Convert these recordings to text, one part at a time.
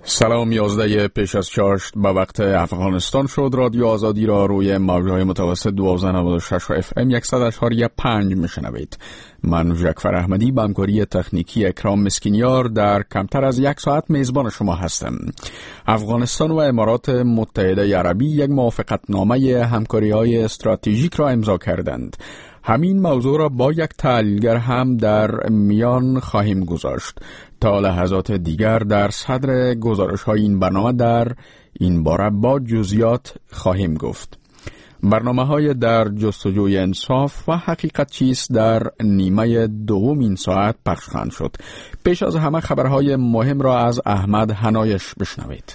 سلام، 11 پیش از چاشت به وقت افغانستان شد. رادیو آزادی را روی موجهای متوسط 1296 و FM 100.5 میشنوید. من جعفر احمدی با همکاری تکنیکی اکرام مسکینیار در کمتر از یک ساعت میزبان شما هستم. افغانستان و امارات متحده عربی یک موافقتنامه همکاری‌های استراتژیک را امضا کردند. همین موضوع را با یک تحلیلگر هم در میان خواهیم گذاشت. تا لحظات دیگر در صدر گزارش‌های این برنامه در این باره با جزئیات خواهیم گفت. برنامه‌های در جستجوی انصاف و حقیقت چیست در نیمه دوم این ساعت پخش خواهند شد. پیش از همه خبرهای مهم را از احمد حنایش بشنوید.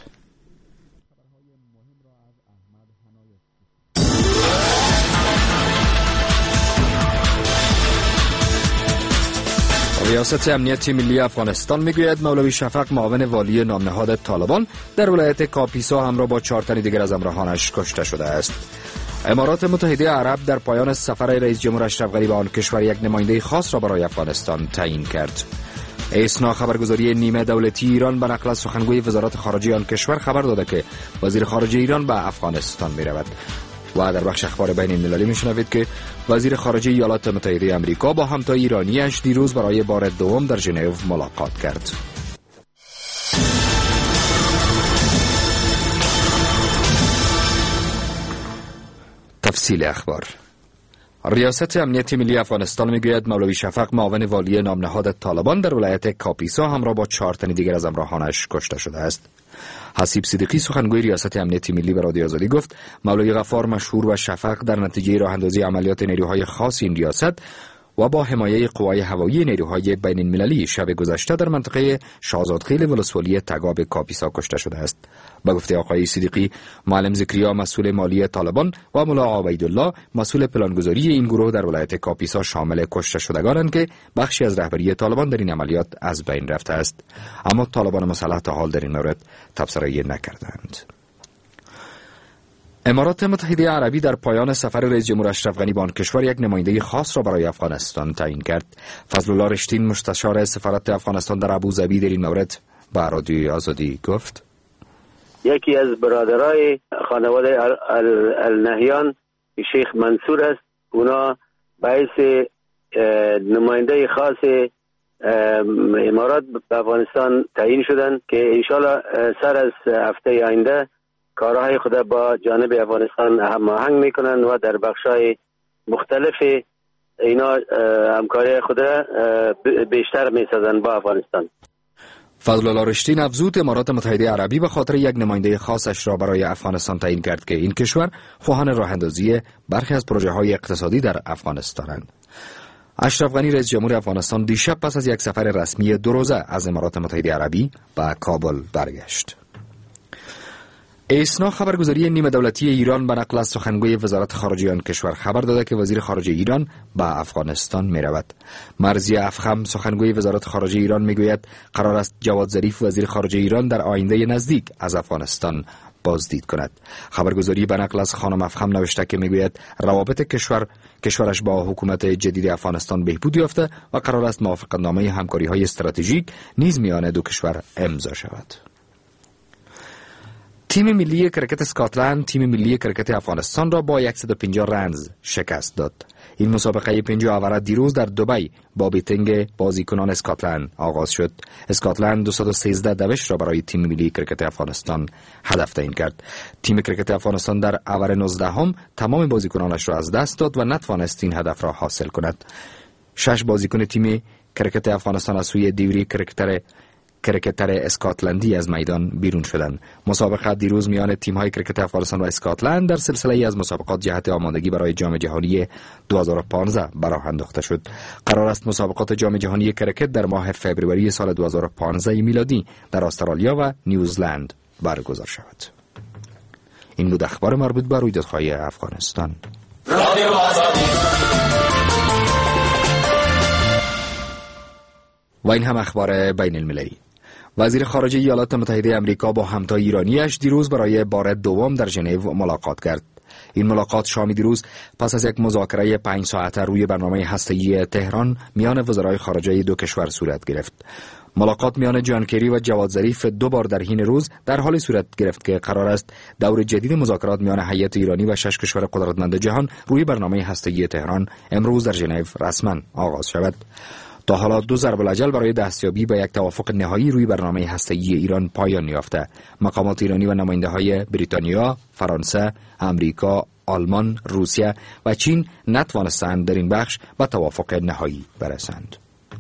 ریاست امنیت ملی افغانستان میگوید مولوی شفق معاون والی نامنهاد طالبان در ولایت کاپیسا همراه با 4 تن دیگر از همراهانش کشته شده است. امارات متحده عرب در پایان سفر رئیس جمهور اشرف غنی به آن کشور یک نماینده خاص را برای افغانستان تعیین کرد. اسنا خبرگزاری نیمه دولتی ایران به نقل از سخنگوی وزارت خارجه آن کشور خبر داده که وزیر خارجه ایران به افغانستان می‌رود. و در بخش اخبار بین المللی میشنوید که وزیر خارجه ایالات متحده آمریکا با همتای ایرانیش دیروز برای بار دوم در ژنو ملاقات کرد. تفصیل اخبار. ریاست امنیت ملی افغانستان میگوید مولوی شفق معاون والی نامنهاد طالبان در ولایت کاپیسا همراه با 4 تن دیگر از همراهانش کشته شده است. حسیب صدیقی سخنگوی ریاست امنیت ملی به رادیو آزادی گفت مولوی غفار مشهور و شفق در نتیجه راه اندازی عملیات نیروهای خاص این ریاست و با حمایه قوای هوایی نیروهای بین المللی شب گذشته در منطقه شاهزادخیل ولسوالی تگاب کاپیسا کشته شده است. به گفته آقای صدیقی، معلم زکریا مسئول مالی طالبان و ملا عبیدالله مسئول پلانگذاری این گروه در ولایت کاپیسا شامل کشته شدگانند که بخشی از رهبری طالبان در این عملیات از بین رفته است، اما طالبان مسلح تا حال در این مورد تبصره نکردند. امارات متحده عربی در پایان سفر رئیس جمهور اشرف غنی به آن کشور یک نماینده خاص را برای افغانستان تعیین کرد. فضل الله رشتین مستشار سفارت افغانستان در ابوظبی در این مورد به رادیوی آزادی گفت یکی از برادرای خانواده النهیان شیخ منصور است. اونا باعث نماینده خاص امارات به افغانستان تعیین شدند که انشالله سر از هفته آینده کارهای خود با جانب افغانستان هماهنگ میکنند و در بخشای مختلف اینا همکاری خود بیشتر میسازند با افغانستان. فضل الله رشتین افزود امارات متحده عربی به خاطر یک نماینده خاصش را برای افغانستان تعیین کرد که این کشور خواهان راه اندازی برخی از پروژه‌های اقتصادی در افغانستانند. اشرف غنی رئیس جمهور افغانستان دیشب پس از یک سفر رسمی 2 روزه از امارات متحده عربی به کابل برگشت. اسنا خبرگزاری نیمه دولتی ایران به نقل از سخنگوی وزارت خارجه آن کشور خبر داده که وزیر خارجه ایران به افغانستان می رود. مرضی افخم سخنگوی وزارت خارجه ایران می گوید قرار است جواد ظریف وزیر خارجه ایران در آینده نزدیک از افغانستان بازدید کند. خبرگزاری به نقل از خانم افخم نوشته که می گوید روابط کشورش با حکومت جدید افغانستان بهبود یافته و قرار است موافقتنامه همکاری‌های استراتژیک نیز میان دو کشور امضا شود. تیم ملی کرکت اسکاتلند تیم ملی کرکت افغانستان را با 150 رنز شکست داد. این مسابقه 5 آور دیروز در دبی با بیتینگ بازیکنان اسکاتلند آغاز شد. اسکاتلند 213 دوش را برای تیم ملی کرکت افغانستان هدف تعیین کرد. تیم کرکت افغانستان در آور 19 تمام بازیکنانش را از دست داد و نتوانست این هدف را حاصل کند. 6 بازیکن تیم کرکت افغانستان از سوی دیوری کرکتر اسکاتلندی از میدان بیرون شدند. مسابقه دیروز میان تیم‌های کرکت افغانستان و اسکاتلند در سلسله از مسابقات جهت آمادگی برای جام جهانی 2015 براه انداخته شد. قرار است مسابقات جام جهانی کرکت در ماه فوریه سال 2015 میلادی در استرالیا و نیوزلند برگزار شود. این بود اخبار مربوط به رویدادهای افغانستان. رادیو آزادی. و این هم اخبار بین المللی. وزیر خارجه ایالات متحده آمریکا با همتای ایرانیش دیروز برای بار دوم در ژنو ملاقات کرد. این ملاقات شام دیروز پس از یک مذاکره 5 ساعته روی برنامه هسته‌ای تهران میان وزرای خارجه دو کشور صورت گرفت. ملاقات میان جان کری و جواد ظریف 2 بار در حین روز در حال صورت گرفت که قرار است دور جدید مذاکرات میان هیئت ایرانی و 6 کشور قدرتمند جهان روی برنامه هسته‌ای تهران امروز در ژنو رسما آغاز شود. تا حالا 2 ضرب الاجل برای دستیابی به یک توافق نهایی روی برنامه هسته‌ای ایران پایان یافته. مقامات ایرانی و نماینده‌های بریتانیا، فرانسه، امریکا، آلمان، روسیه و چین نتوانستند در این بخش به توافق نهایی برسند.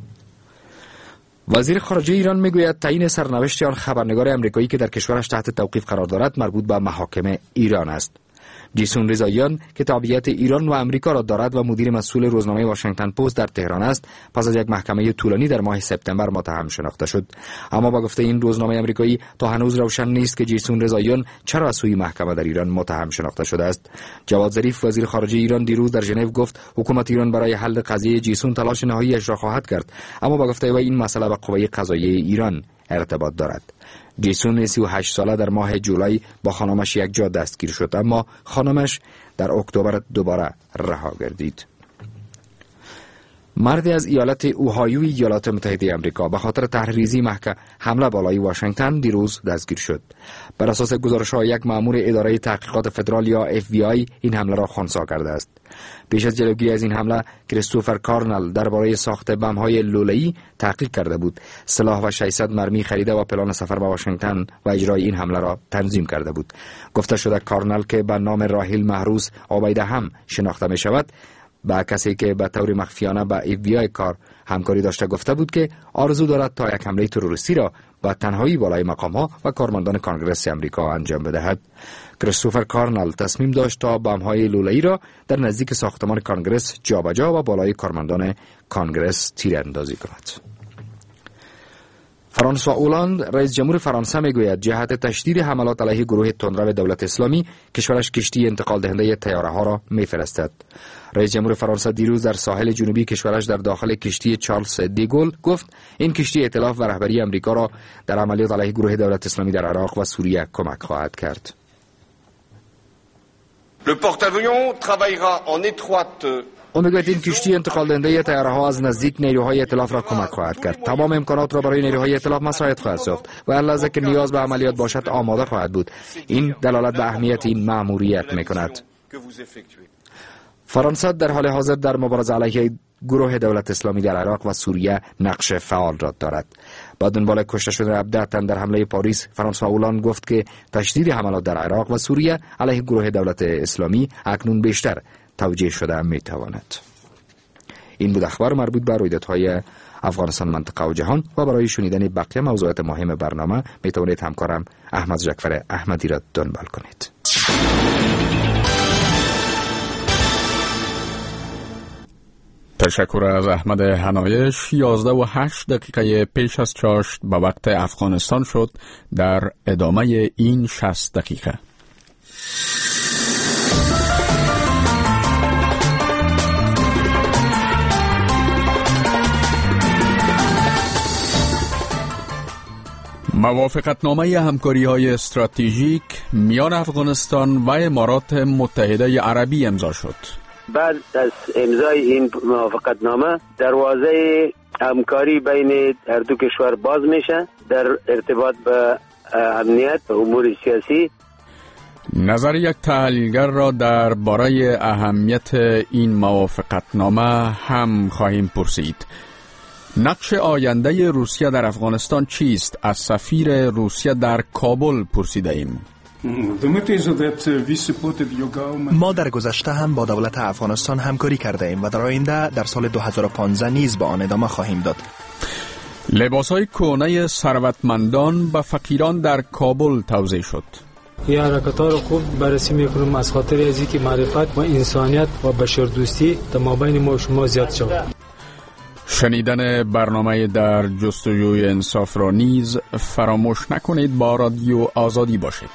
وزیر خارجه ایران میگوید تعیین سرنوشت آن خبرنگار امریکایی که در کشورش تحت توقیف قرار دارد مربوط به محاکم ایران است. جیسون رضاییان که تابعیت ایران و امریکا را دارد و مدیر مسئول روزنامه واشنگتن پست در تهران است، پس از یک محکمه طولانی در ماه سپتامبر متهم شناخته شد. اما با گفته این روزنامه امریکایی تا هنوز روشن نیست که جیسون رضاییان چرا از سوی محکمه در ایران متهم شناخته شده است. جواد ظریف وزیر خارجه ایران دیروز در ژنو گفت حکومت ایران برای حل قضیه جیسون تلاش نهایی‌اش را خواهد کرد، اما با گفته این مسئله به قوه قضاییه ایران ارتباط دارد. جیسون 38 ساله در ماه جولای با خانمش یک جا دستگیر شد، اما خانمش در اکتبر دوباره رها گردید. مردی از ایالت اوهایوی ایالات متحده آمریکا به خاطر تحریزی حمله بالای واشنگتن دیروز دستگیر شد. بر اساس گزارش‌های یک مأمور اداره تحقیقات فدرال یا FBI این حمله را خنثی کرده است. پیش از جلوگیری از این حمله، کریستوفر کارنل درباره ساخت بم‌های لوله‌ای تحقیق کرده بود. سلاح و 600 مرمی خریده و پلان سفر به واشنگتن و اجرای این حمله را تنظیم کرده بود. گفته شده کارنل که به نام راهیل محروس عبیده هم شناخته می شود، با کسی که به طور مخفیانه با FBI کار همکاری داشته گفته بود که آرزو دارد تا یک حمله تروریستی را با تنهایی بالای مقام‌ها و کارمندان کانگرس امریکا انجام بدهد. کریستوفر کارنل تصمیم داشت تا بم‌های لوله‌ای را در نزدیک ساختمان کانگرس جابجا و بالای کارمندان کانگرس تیراندازی کند. فرانسوا اولاند رئیس جمهور فرانسه میگوید جهت تشدید حملات علیه گروه تندرو دولت اسلامی کشورش کشتی انتقال دهنده طیاره‌ها را میفرستد. رئیس جمهور فرانسه دیروز در ساحل جنوبی کشورش در داخل کشتی چارلز دیگول گفت این کشتی ائتلاف و رهبری امریکا را در عملیات علیه گروه دولت اسلامی در عراق و سوریه کمک خواهد کرد. Le porte-avions travaillera en étroite میگوید این کشتی انتقال دهنده طیاره‌ها از نزدیک نیروهای ائتلاف را کمک خواهد کرد. تمام امکانات را برای نیروهای ائتلاف مساعد خواهد ساخت و هر لحظه که نیاز به عملیات باشد آماده خواهد بود. این دلالت به اهمیت این مأموریت میکند. فرانسه در حال حاضر در مبارزه علیه گروه دولت اسلامی در عراق و سوریه نقش فعال را دارد. با دنبال کشته شدن 17 تن در حمله پاریس، فرانسوا اولاند گفت که تشدید حملات در عراق و سوریه علیه گروه دولت اسلامی اکنون بیشتر توجیه شده میتواند. این بود اخبار مربوط به رویدادهای افغانستان، منطقه و جهان و برای شنیدن بقیه موضوعات مهم برنامه میتوانید همکارم احمد جعفر احمدی را دنبال کنید. تشکر از احمد حنایش. 11:08 پیش از چاشت به وقت افغانستان شد. در ادامه این 60 دقیقه موافقتنامه همکاری‌های استراتژیک میان افغانستان و امارات متحده عربی امضا شد. بعد از امضای این موافقتنامه دروازه همکاری بین هر دو کشور باز میشه در ارتباط به امنیت و امور سیاسی. نظر یک تحلیلگر را درباره اهمیت این موافقتنامه هم خواهیم پرسید. نقش آینده روسیه در افغانستان چیست؟ از سفیر روسیه در کابل پرسیده ایم. ما در گذشته هم با دولت افغانستان همکاری کرده ایم و در آینده در سال 2015 نیز به آن ادامه خواهیم داد. لباس‌های کهنه ثروتمندان به فقیران در کابل توزیع شد. این حرکت‌ها را خوب بررسی می‌کنیم از خاطر از اینکه معرفت و انسانیت و بشردوستی در مابین ما و شما زیاد شود. شنیدن برنامه در جستجوی انصاف را نیز فراموش نکنید. با رادیو آزادی باشید.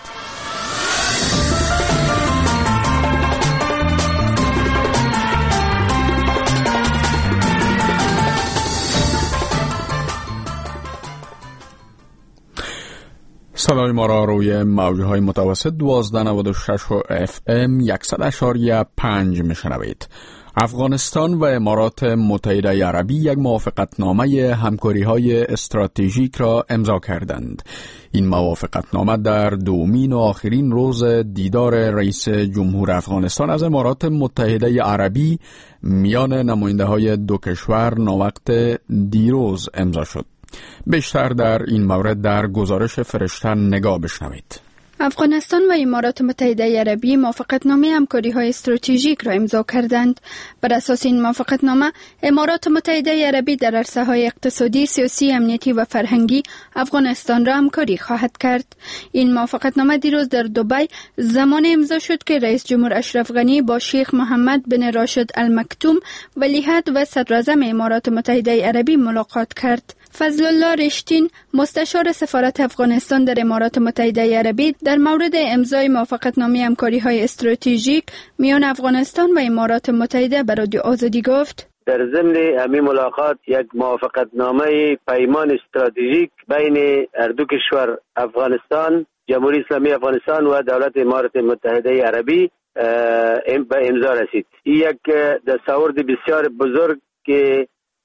صدای ما را روی موجهای متوسط 1296 FM 100.5 میشنوید. افغانستان و امارات متحده عربی یک موافقتنامه همکاری‌های استراتژیک را امضا کردند. این موافقتنامه در دومین و آخرین روز دیدار رئیس جمهور افغانستان از امارات متحده عربی میان نماینده‌های دو کشور ناوقت دیروز امضا شد. بیشتر در این مورد در گزارش فرشته نگاه بشنوید. افغانستان و امارات متحده عربی موافقتنامه همکاری‌های استراتژیک را امضا کردند. بر اساس این موافقتنامه، امارات متحده عربی در عرصه‌های اقتصادی، سیاسی، امنیتی و فرهنگی افغانستان را همکاری خواهد کرد. این موافقتنامه دیروز در دبی زمان امضا شد که رئیس جمهور اشرف غنی با شیخ محمد بن راشد المکتوم ولیعهد و صدراعظم امارات متحده عربی ملاقات کرد. فضل الله رشتین، مستشار سفارت افغانستان در امارات متحده عربی، در مورد امضای موافقتنامه همکاری‌های استراتژیک میان افغانستان و امارات متحده به رادیو آزادی گفت: در ضمن همین ملاقات یک موافقتنامه پیمان استراتژیک بین هر دو کشور، افغانستان، جمهوری اسلامی افغانستان و دولت امارات متحده عربی به امضا رسید. این یک دستاورد بسیار بزرگ که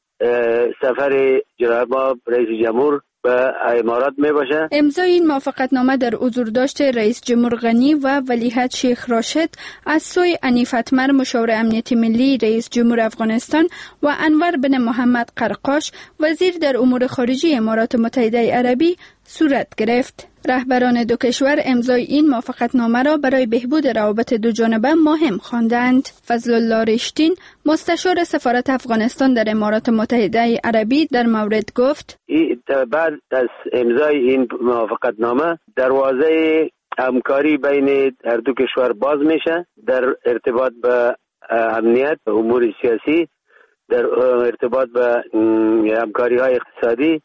سفر جناب رئیس جمهور به امارات می باشه. امضای این موافقتنامه در حضورداشت رئیس جمهور غنی و ولیعهد شیخ راشد از سوی انیف اتمر، مشاور امنیتی ملی رئیس جمهور افغانستان، و انور بن محمد قرقاش، وزیر در امور خارجه امارات متحده عربی صورت گرفت. رهبران دو کشور امضای این موافقتنامه را برای بهبود روابط دو جانبه مهم خواندند. فضل الله رشتین، مستشار سفارت افغانستان در امارات متحده عربی، در مورد گفت: بعد از امضای این موافقتنامه دروازه همکاری بین هر دو کشور باز میشه در ارتباط به امنیت، امور سیاسی، در ارتباط به همکاری های اقتصادی،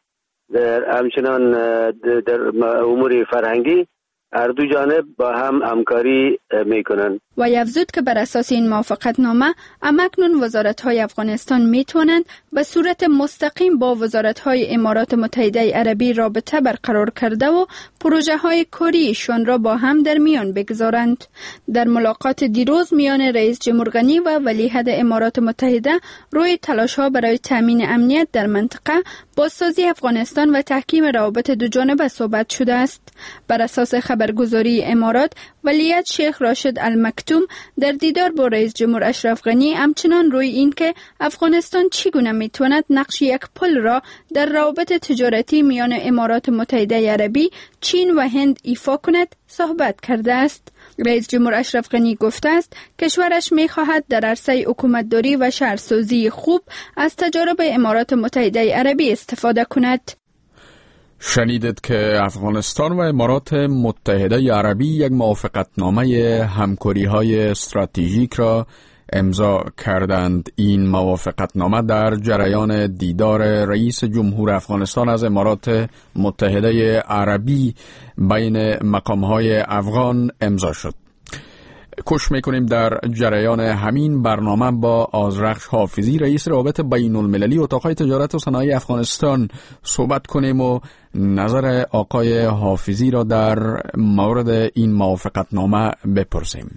همچنان در امور فرهنگی. هر دو جانب با هم همکاری میکنند. و افزود که بر اساس این موافقتنامه همکنون وزارت‌های افغانستان میتوانند به صورت مستقیم با وزارت‌های امارات متحده عربی رابطه برقرار کرده و پروژه‌های کاریشان را با هم در میان بگذارند. در ملاقات دیروز میان رئیس جمهور غنی و ولیعهد امارات متحده روی تلاش‌ها برای تامین امنیت در منطقه، بازسازی افغانستان و تحکیم روابط دو جانبه صحبت شده است. بر اساس خبرگزاری امارات، ولیعهد شیخ راشد المکتوم در دیدار با رئیس جمهور اشرف غنی همچنان روی این که افغانستان چگونه میتواند نقش یک پل را در روابط تجارتی میان امارات متحده عربی، چین و هند ایفا کند صحبت کرده است. رئیس جمهور اشرف غنی گفته است کشورش می‌خواهد در عرصه حکومتداری و شهرسازی خوب از تجارب امارات متحده عربی استفاده کند. شنیدید که افغانستان و امارات متحده عربی یک موافقتنامه همکاری‌های استراتژیک را امضا کردند. این موافقتنامه در جریان دیدار رئیس جمهور افغانستان از امارات متحده عربی بین مقام‌های افغان امضا شد. کوشش میکنیم در جریان همین برنامه با آذرخش حافظی، رئیس روابط بین المللی اتاقهای تجارت و صنایع افغانستان صحبت کنیم و نظر آقای حافظی را در مورد این موافقتنامه بپرسیم.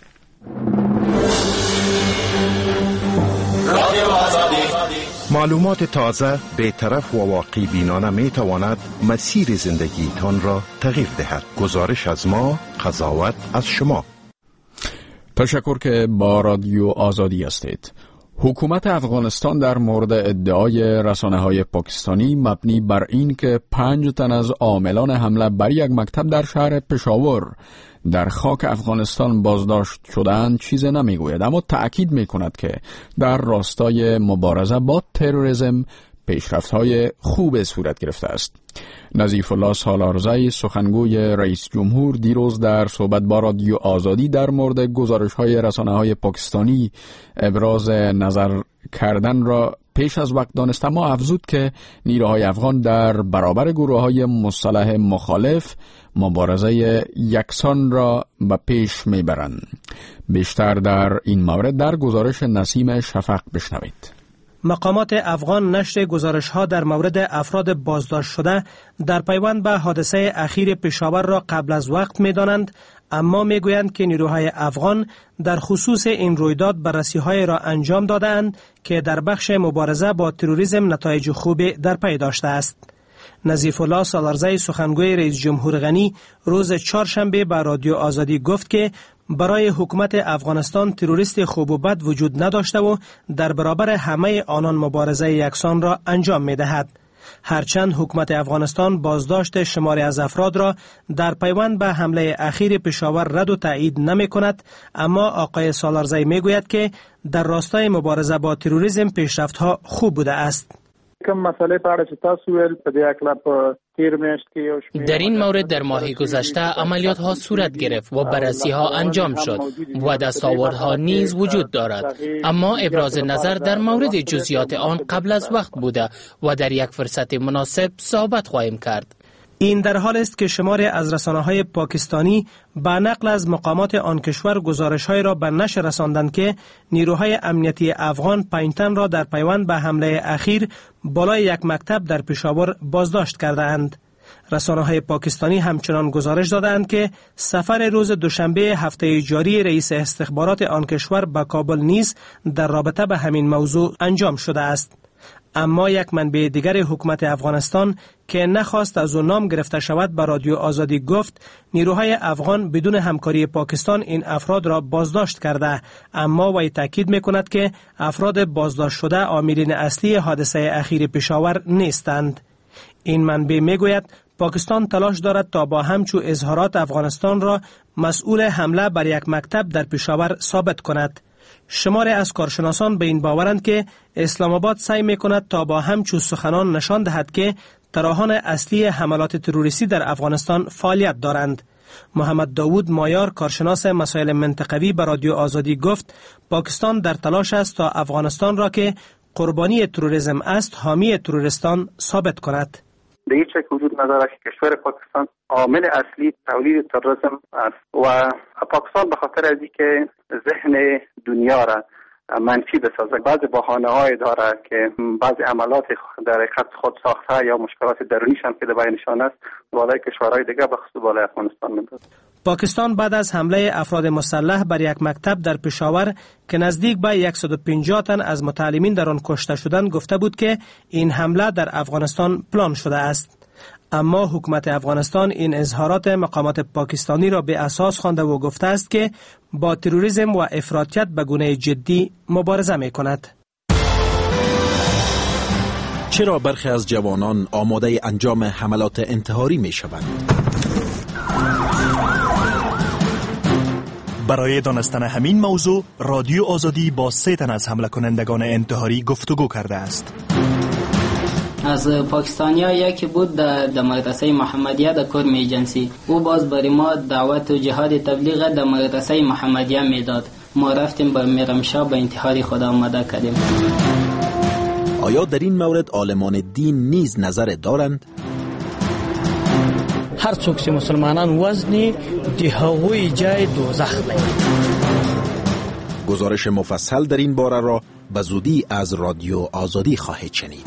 معلومات تازه، بی‌طرف و واقع بینانه می تواند مسیر زندگیتان را تغییر دهد. گزارش از ما، قضاوت از شما. تشکر که با رادیو آزادی هستید. حکومت افغانستان در مورد ادعای رسانه‌های پاکستانی مبنی بر این که 5 تن از عاملان حمله بر یک مکتب در شهر پشاور در خاک افغانستان بازداشت شدند چیز نمیگوید، اما تأکید میکند که در راستای مبارزه با تروریسم پیشرفت‌های خوب صورت گرفته است. نظیف الله سالارزی، سخنگوی رئیس جمهور، دیروز در صحبت با رادیو آزادی در مورد گزارش‌های رسانه‌های پاکستانی ابراز نظر کردن را پیش از وقت دانست، اما افزود که نیروهای افغان در برابر گروه‌های مسلح مخالف مبارزه یکسان را به پیش میبرند. بیشتر در این مورد در گزارش نسیم شفق بشنوید. مقامات افغان نشر گزارش‌ها در مورد افراد بازداشت شده در پیوند به حادثه اخیر پشاور را قبل از وقت می‌دانند، اما می‌گویند که نیروهای افغان در خصوص این رویداد بررسی‌های را انجام داده‌اند که در بخش مبارزه با تروریسم نتایج خوبی در پی داشته است. نظیف الله سالارزی سخنگوی رئیس جمهور غنی روز چهارشنبه به رادیو آزادی گفت که برای حکومت افغانستان تروریست خوب و بد وجود نداشته و در برابر همه آنان مبارزه یکسان را انجام می دهد. هرچند حکومت افغانستان بازداشت شماری از افراد را در پیوند به حمله اخیر پشاور رد و تایید نمی کند، اما آقای سالارزی می گوید که در راستای مبارزه با تروریسم پیشرفت‌ها خوب بوده است. در این مورد در ماه گذشته عملیات ها صورت گرفت و بررسی ها انجام شد و دستاوردها نیز وجود دارد، اما ابراز نظر در مورد جزئیات آن قبل از وقت بوده و در یک فرصت مناسب صحبت خواهیم کرد. این در حال است که شماری از رسانه‌های پاکستانی به نقل از مقامات آن کشور گزارش‌های را به نشر رساندند که نیروهای امنیتی افغان 5 تن را در پیوند به حمله اخیر بالای یک مکتب در پشاور بازداشت کرده‌اند. رسانه‌های پاکستانی همچنان گزارش دادند که سفر روز دوشنبه هفته جاری رئیس استخبارات آن کشور به کابل نیز در رابطه به همین موضوع انجام شده است. اما یک منبع دیگر حکومت افغانستان که نخواست از او نام گرفته شود به رادیو آزادی گفت نیروهای افغان بدون همکاری پاکستان این افراد را بازداشت کرده، اما وی تاکید می‌کند که افراد بازداشت شده عاملین اصلی حادثه اخیر پشاور نیستند. این منبع می‌گوید پاکستان تلاش دارد تا با همچو اظهارات افغانستان را مسئول حمله بر یک مکتب در پشاور ثابت کند. شماری از کارشناسان به این باورند که اسلام آباد سعی می‌کند تا با همچو سخنان نشان دهد که طراحان اصلی حملات تروریستی در افغانستان فعالیت دارند. محمد داوود مایار کارشناس مسائل منطقوی به رادیو آزادی گفت پاکستان در تلاش است تا افغانستان را که قربانی تروریسم است حامی تروریستان ثابت کند. به هیچ وجه وجود ندارد که کشور پاکستان عامل اصلی تولید تروریسم است و پاکستان به خاطر از اینکه ذهن دنیا را منفی بسازه بعضی بهانه‌های داره که بعضی عملات در حقیقت خود ساخته یا مشکلات درونیشان که در بینشان است بالای کشورهای دیگر به خصوص بالای افغانستان می‌اندازد. پاکستان بعد از حمله افراد مسلح بر یک مکتب در پشاور که نزدیک به 150 تن از متعلمین در آن کشته شدند گفته بود که این حمله در افغانستان پلان شده است. اما حکومت افغانستان این اظهارات مقامات پاکستانی را به اساس خوانده و گفته است که با تروریسم و افراطیت به گونه جدی مبارزه می‌کند. چرا برخی از جوانان آماده انجام حملات انتحاری می‌شوند؟ برای دانستن همین موضوع رادیو آزادی با 3 تن از حمله کنندگان انتحاری گفتگو کرده است. از پاکستانیا یکی بود در مدرسه محمدیه در کرم ایجنسی. او باز برای ما دعوت و جهاد تبلیغ در مدرسه محمدیه میداد. ما رفتیم به میرمشاه به انتحاری خود آماده کردیم. آیا در این مورد عالمان دین نیز نظر دارند؟ هر څوک چې مسلمانان وزنی د هغوی جای دوزخ دی. گزارش مفصل در این باره را به زودی از رادیو آزادی خواهید شنید.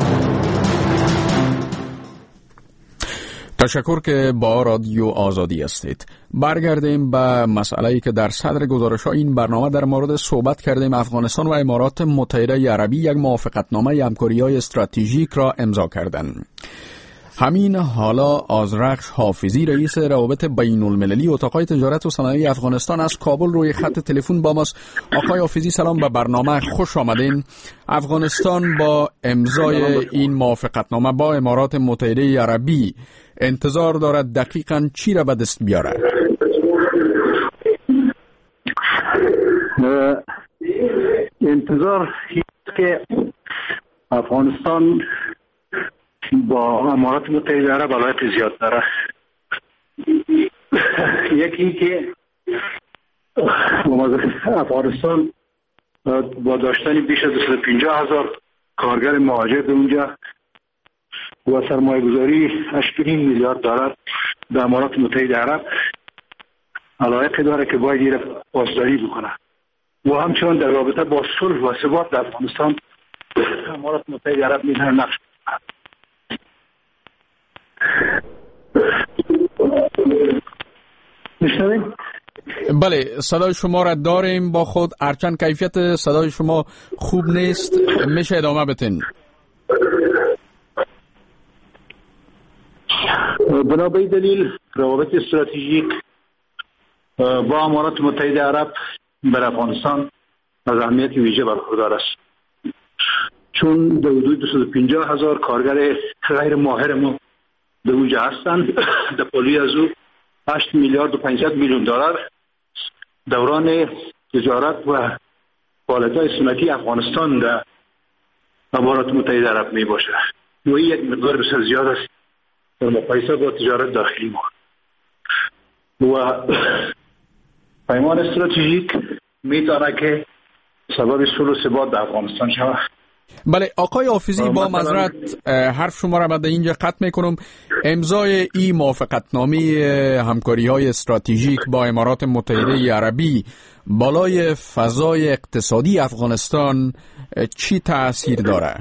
تشکر که با رادیو آزادی هستید. برگردیم به مسئله‌ای که در صدر گزارش‌ها این برنامه در مورد صحبت کردیم. افغانستان و امارات متحده عربی یک موافقتنامه همکاری‌های استراتژیک را امضا کردند. همین حالا آذرخش حافظی رئیس روابط بین المللی اتاق‌های تجارت و صنایع افغانستان از کابل روی خط تلفن با ماست. آقای حافظی سلام، به برنامه خوش آمدین. افغانستان با امضای این موافقتنامه با امارات متحده عربی انتظار دارد دقیقاً چی را به دست بیاره؟ انتظار که افغانستان با امارات متحده عرب علاقه زیاد داره. یکی که افغانستان با داشتن بیش از 250,000 کارگر مهاجر در اونجا و سرمایه گذاری 8 میلیارد دلار در امارات متحده عرب علاقه داره که باید این پاسداری بکنه و همچنان در رابطه با صلح و ثبات در افغانستان امارات متحده عرب میتونن نقش میشنویم؟ بله صدای شما را داریم با خود، هرچند کیفیت صدای شما خوب نیست، میشه ادامه بتین. بنابراین دلیل روابط استراتژیک با امارات متحده عرب بر افغانستان از اهمیت ویژه برخوردار است، چون در حدود 250,000 کارگر غیر ماهر ما در اونجا هستند. در پالی از او 8 میلیارد و 500 میلیون دلار دوران تجارت و فعالیت‌های سنتی افغانستان در امارات متحده عرب می باشد و این یک مقدار بسیار زیاد است در مقایسه با تجارت داخلی ما. و پیمان استراتژیک میتونه که سبب صلح و ثبات در افغانستان شود. بله آقای حافظی، با معذرت حرف شما را بعد اینجا قطع میکنم. امضای این موافقتنامه همکاری‌های استراتژیک با امارات متحده عربی بالای فضای اقتصادی افغانستان چی تأثیر داره؟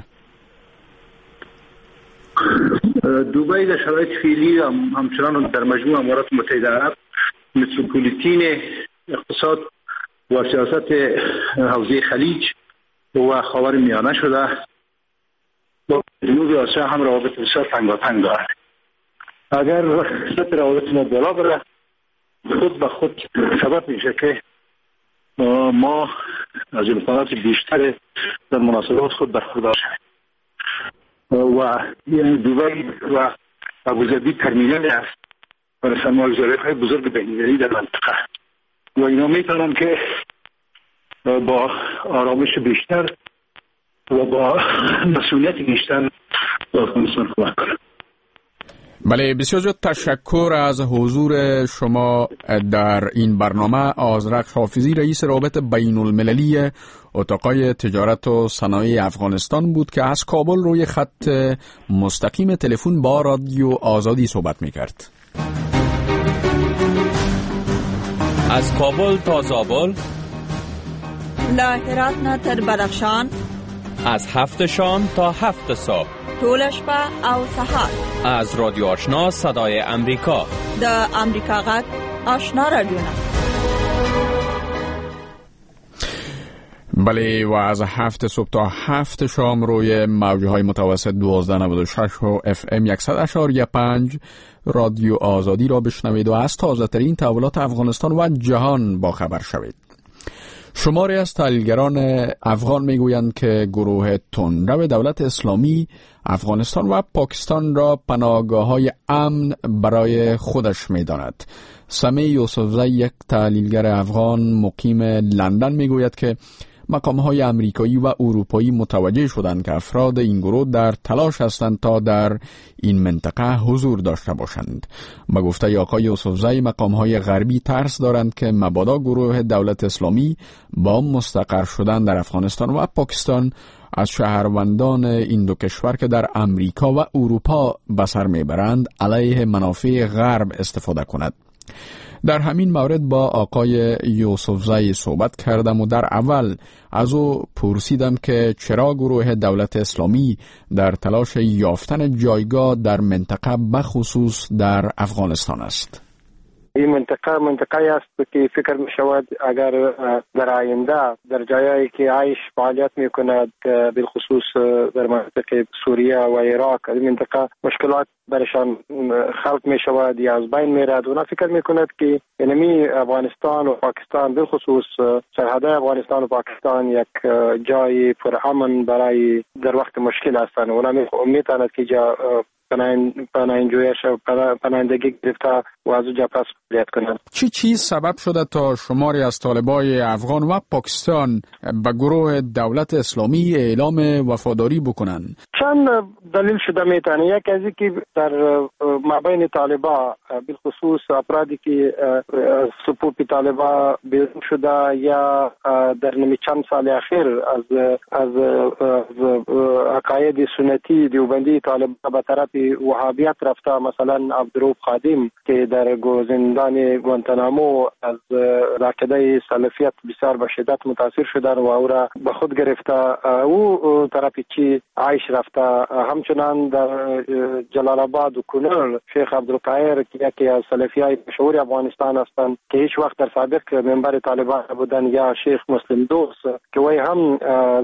دوبای در شرایط فعلی همچنان در مجموع امارات متحده عرب متروپولیتین اقتصاد و سیاست حوزه خلیج و خاور میانه شده. با جنوب آسیا هم روابط بسیار تنگاتنگ دارد. اگر سطح روابط ما بالا بره خود به خود سبب میشه که ما از امکانات بیشتر در مناسبات خود برخوردار شویم و دوبای و ابوظبی ترمینال است برای سرمایه‌گذاری‌های بزرگ بین‌المللی در منطقه و اینا میتونن که با آرامش بیشتر و با مسئولیت بیشتر به افغانستان کمک کنند. بله بسیار زیاد تشکر از حضور شما در این برنامه. آذرخش حافظی رئیس روابط بین المللی اتاقای تجارت و صنایع افغانستان بود که از کابل روی خط مستقیم تلفن با رادیو آزادی صحبت میکرد. از کابل تا زابل، له هرات نه تر بدخشان، از 7 شام تا 7 صبح، ټول شپه او سهار، از رادیو آشنا صدای امریکا، د امریکا غږ آشنا رادیو. بله و از 7 صبح تا 7 شام روی موجهای متوسط 1296 و FM 100.5 رادیو آزادی را بشنوید و از تازه ترین تحولات افغانستان و جهان با خبر شوید. شماری از تحلیلگران افغان میگویند که گروه تندرو دولت اسلامی افغانستان و پاکستان را پناهگاه‌های امن برای خودش می‌داند. سمی یوسفزی، یک تحلیلگر افغان مقیم لندن، میگوید که مقام‌های آمریکایی و اروپایی متوجه شدند که افراد این گروه در تلاش هستند تا در این منطقه حضور داشته باشند. به گفته آقای یوسفزی، مقام‌های غربی ترس دارند که مبادا گروه دولت اسلامی با مستقر شدن در افغانستان و پاکستان از شهروندان این دو کشور که در امریکا و اروپا به سر میبرند علیه منافع غرب استفاده کند. در همین مورد با آقای یوسفزی صحبت کردم و در اول از او پرسیدم که چرا گروه دولت اسلامی در تلاش یافتن جایگاه در منطقه بخصوص در افغانستان است. این منطقه است که فکر می شود اگر در آینده در جایی که عیش فعالیت می کند بالخصوص در منطقه سوریه و عراق، این منطقه مشکلات برشان خلق می شود یا از بین می رود. اونا فکر می کند که اینمی افغانستان و پاکستان بالخصوص سرحدهای افغانستان و پاکستان یک جای پر امن برای در وقت مشکل هستند. اونا می تاند که جا پناهندگی گرفته و از اونجا پس فعالیت کنند. چی چیز سبب شده تا شماری از طالبای افغان و پاکستان به گروه دولت اسلامی اعلام وفاداری بکنند؟ چند دلیل شده میتونه. یک از اینکه در مابین طالبا بالخصوص افرادی که از صفوف طالبا بیرون شده یا در نمی چند سال اخیر از عقاید سنتی دیوبندی طالبا به طرف پای وهابیت رفته. مثلا عبدالرؤوف خادم که در زندان گوانتانامو از عقیده سلفیت بسیار به شدت متاثر شدن و او را به خود گرفته، او طرف چی عایش رفته. همچنان در جلال آباد و کنر شیخ عبدالقاهر که یکی از سلفیای مشهور افغانستان هستند که هیچ وقت در سابق منبر طالبان بودن، یا شیخ مسلم دوست که وی هم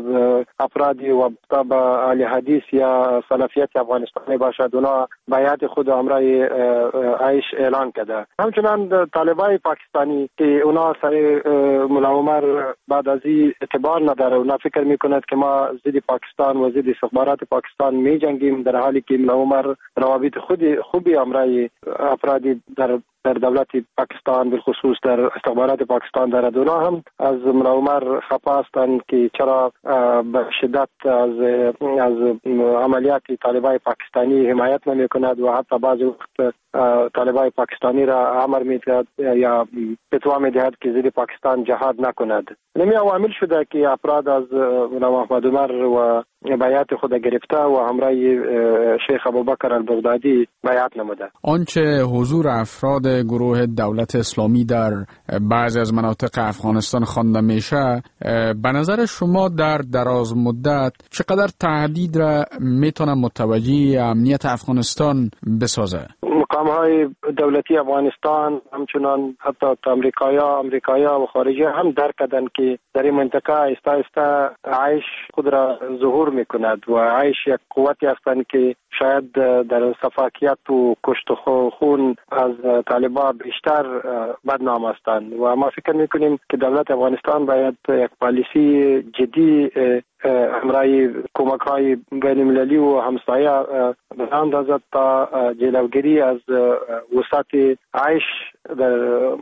افرادی وابسته به اهل حدیث یا سلفیت افغانستانی باشد، اونا بیعت خود امرای عایش اعلان کرده. همچنان طالبای پاکستانی که اونا سر ملا عمر بعد از این اعتبار نداره، اونا فکر میکند که ما ضد پاکستان و ضد استخبارات پاکستان می جنگیم، در حالی که ملا عمر روابط خوبی امرای افرادی در دولت پاکستان بالخصوص در استخبارات پاکستان دارد. اونا هم از ملا عمر خفا هستند که چرا به شدت از عملیات طالبای پاکستانی حمایت نمی کند و حتی بعضی وقت طالبای پاکستانی را امر می دهد یا فتوا می دهد که ضد پاکستان جهاد نکند. نمی عوامل شده که افراد از ملا محمد عمر و بیعت خود گرفته و همراه شیخ ابوبکر البغدادی بیعت نموده. آنچه حضور افراد گروه دولت اسلامی در بعضی از مناطق افغانستان خوانده میشه، به نظر شما در دراز مدت چقدر تهدید را میتونه متوجه امنیت افغانستان بسازه؟ مقام‌های دولتی افغانستان همچنان حتی امریکایا و خارجی هم درک کردند که در این منطقه آهسته آهسته عایش خود را ظهور میکند و عایش یک قوتی هستند که شاید در صفاکیت و کشت و خون از طالبان بیشتر بدنام هستند و ما فکر میکنیم که دولت افغانستان باید یک پالیسی جدی همراه کمک‌های بین‌المللی و همسایه براندازد تا جلوگیری از وسعت عیش در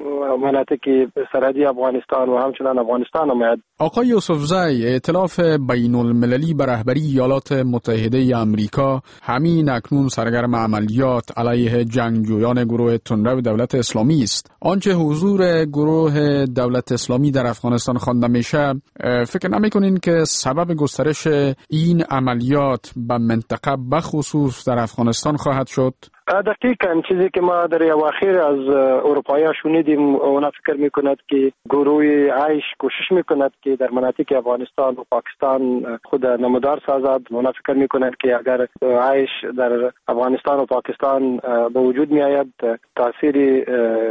مناطق سرحدی افغانستان و همچنان افغانستان آمد. آقای یوسفزی، ائتلاف بین‌المللی به رهبری ایالات متحده آمریکا همین اکنون سرگرم عملیات علیه جنگجویان گروه تندرو دولت اسلامی است. آنچه حضور گروه دولت اسلامی در افغانستان خوانده میشه، فکر نمی‌کنین که سبب گسترش این عملیات به منطقه بخصوص در افغانستان خواهد شد؟ دقیقاً چیزی که ما در اواخر از اروپایی شنیدیم، اونا فکر میکند که گروه عایش کوشش میکند که در مناطق افغانستان و پاکستان خود نمودار سازد. اونا فکر میکند که اگر عایش در افغانستان و پاکستان به وجود میآید، تاثیر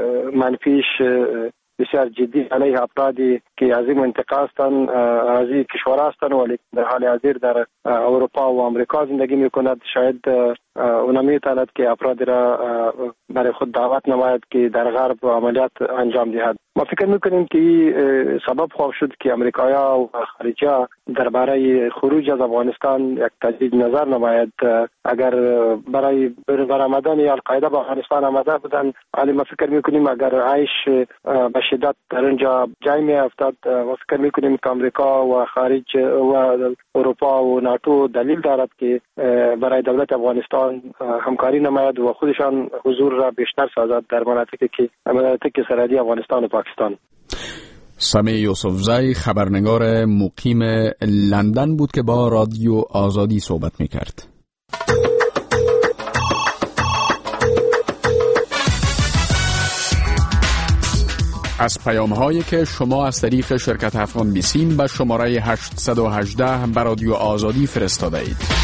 منفیش بسیار جدی علیه افرادی که از این منطقه هستند، از این کشور هستند ولی در حال حاضر در اروپا و آمریکا زندگی میکند، شاید اونا میتواند که افرادی را برای خود دعوت نماید که در غرب عملیات انجام دهد. ما فکر میکنیم که سبب خواهد شد که امریکایا و خارجا درباره خروج از افغانستان یک تجدید نظر نماید. اگر برای برآمدن القاعده به افغانستان آمده بودن، ولی ما فکر میکنیم اگر عایش به شدت در اونجا جای میافتد، ما فکر میکنیم که امریکا و خارج و اروپا و ناتو دلیل دارد که برای دولت افغانستان همکاری نماید و خودشان حضور را بیشتر سازد در مناطق سرحدی افغانستان و پاکستان. سمیع یوسفزی، خبرنگار مقیم لندن بود که با رادیو آزادی صحبت میکرد. از پیام‌هایی که شما از طریق شرکت افغان بیسیم به شماره 818 به رادیو آزادی فرستاده اید.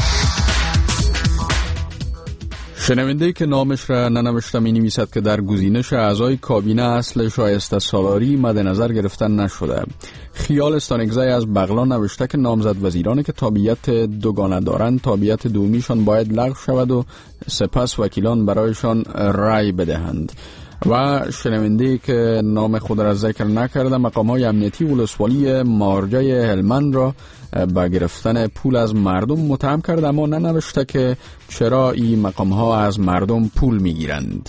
شنونده که نامش را ننوشته می نویسد که در گزینش اعضای کابینه اصل شایسته سالاری مد نظر گرفتن نشده. خیال استانگزی از بغلان نوشته که نامزد وزیرانی که تابعیت دوگانه دارند تابعیت دومیشان باید لغو شود و سپس وکیلان برایشان رأی بدهند. و شنونده که نام خود را ذکر نکرده مقام‌های امنیتی ولسوالی مارجه هلمند را با گرفتن پول از مردم متهم کرد، اما ننوشته که چرا این مقام‌ها از مردم پول می‌گیرند.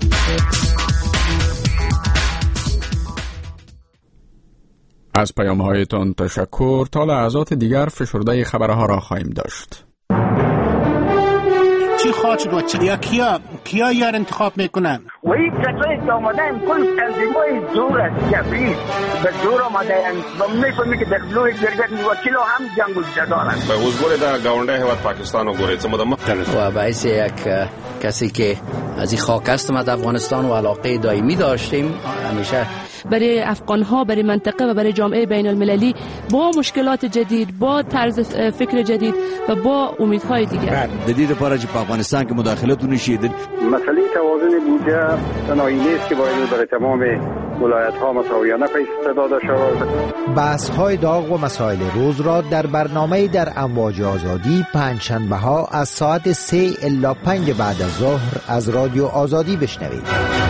از پیام‌هایتان تشکر. تا لحظات دیگر فشرده خبرها را خواهیم داشت. چی خواهد شد و چی یا کیا یار انتخاب میکنن؟ و این کسایی که آمدن کل تنظیمای زور است جبری به زور آمدن و میفهمی که در لوی جرگت وکیل هم جنگ و جدارن به حضور در گاونده هیواد پاکستان و گوریت و باعث یک کسی که از این خاک هستم از افغانستان و علاقه دائمی داشتیم همیشه برای افغان‌ها، برای منطقه و برای جامعه بین المللی با مشکلات جدید، با طرز فکر جدید و با امیدهای دیگر. جدید پارچ په افغانستان کې مداخلت ونشید. مسئله توازن بودجه تنهایی نیست که باید برای تمام ولایت‌ها مساویانه پیش داده شود. بحث‌های داغ و مسائل روز را در برنامه در امواج آزادی پنجشنبه‌ها از ساعت 3 الی 5 بعد از ظهر از رادیو آزادی بشنوید.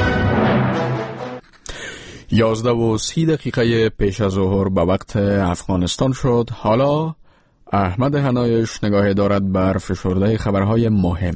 11:30 پیش از ظهر به وقت افغانستان شد. حالا احمد حنایش نگاه دارد بر فشرده خبرهای مهم.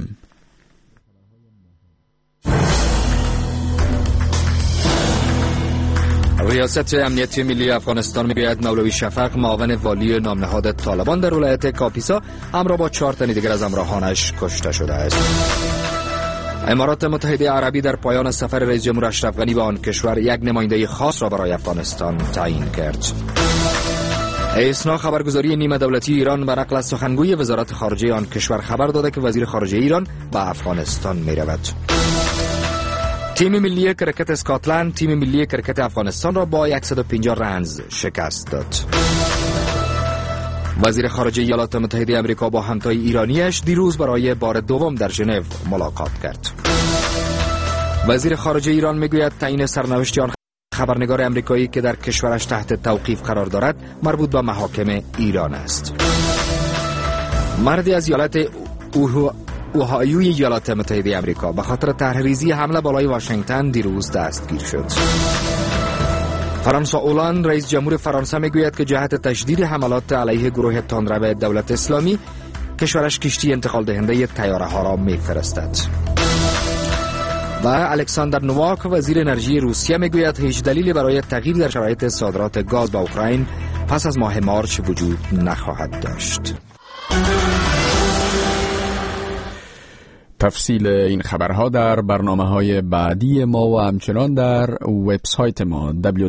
ریاست امنیتی ملی افغانستان میگوید مولوی شفق معاون والی نامنهاد طالبان در ولایت کاپیسا همراه با 4 تن دیگر از همراهانش کشته شده است. امارات متحده عربی در پایان سفر رئیس جمهور اشرف غنی به آن کشور یک نماینده خاص را برای افغانستان تعیین کرد. اسنا خبرگزاری نیمه دولتی ایران بر نقل از سخنگوی وزارت خارجه آن کشور خبر داده که وزیر خارجه ایران به افغانستان می رود. تیم ملی کرکت اسکاتلند تیم ملی کرکت افغانستان را با 150 رنز شکست داد. وزیر خارجه ایالات متحده آمریکا با همتای ایرانیش دیروز برای بار دوم در ژنو ملاقات کرد. وزیر خارجه ایران میگوید تعیین سرنوشت آن خبرنگار آمریکایی که در کشورش تحت توقیف قرار دارد مربوط به محاکم ایران است. مردی از ایالت اوهایوی ایالات متحده آمریکا به خاطر طرحریزی حمله بالای واشنگتن دیروز دستگیر شد. فرانسوا اولان رئیس جمهور فرانسه میگوید که جهت تشدید حملات علیه گروه تندرو دولت اسلامی کشورش کشتی انتقال دهنده طیاره ها را میفرستد. و الکساندر نوواک وزیر انرژی روسیه میگوید هیچ دلیلی برای تغییر در شرایط صادرات گاز به اوکراین پس از ماه مارچ وجود نخواهد داشت. تفصیل این خبرها در برنامه‌های بعدی ما و همچنان در وبسایت ما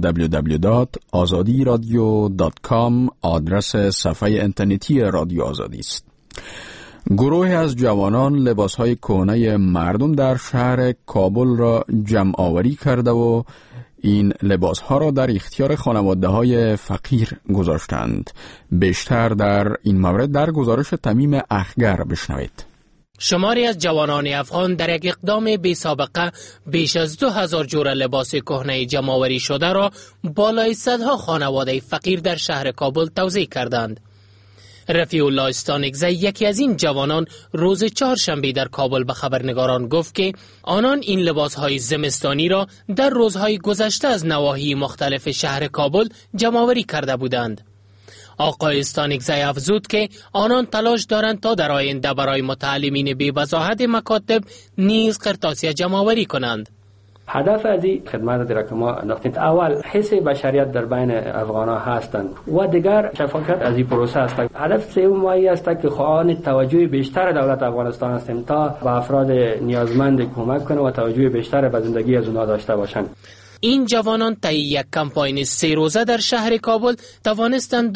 www.azadiradio.com آدرس صفحه اینترنتی رادیو آزادی است. گروه از جوانان لباس‌های کهنه مردم در شهر کابل را جمع آوری کرده و این لباس‌ها را در اختیار خانواده‌های فقیر گذاشتند. بیشتر در این مورد در گزارش تمیم اخگر بشنوید. شماری از جوانان افغان در یک اقدام بی سابقه بیش از 2000 جور لباس کهنه جمع‌آوری شده را بالای صدها خانواده فقیر در شهر کابل توزیع کردند. رفیع الله استانگزی یکی از این جوانان روز چهارشنبه در کابل به خبرنگاران گفت که آنان این لباس‌های زمستانی را در روزهای گذشته از نواحی مختلف شهر کابل جمع‌آوری کرده بودند. آقای استانگزی افزود که آنان تلاش دارند تا در آینده برای متعلمین بی وضاحت مکاتب نیز قرطاسیه جمع‌آوری کنند. هدف از این خدمات را که ما انداختیم اول حس بشریت در بین افغان‌ها هستند و دیگر شفافیت از این پروسه است. هدف سوم ما است که خواهان توجه بیشتر دولت افغانستان هستیم تا به افراد نیازمند کمک کنه و توجه بیشتر به زندگی از اونها داشته باشند. این جوانان طی یک کمپاین 3 روزه در شهر کابل توانستند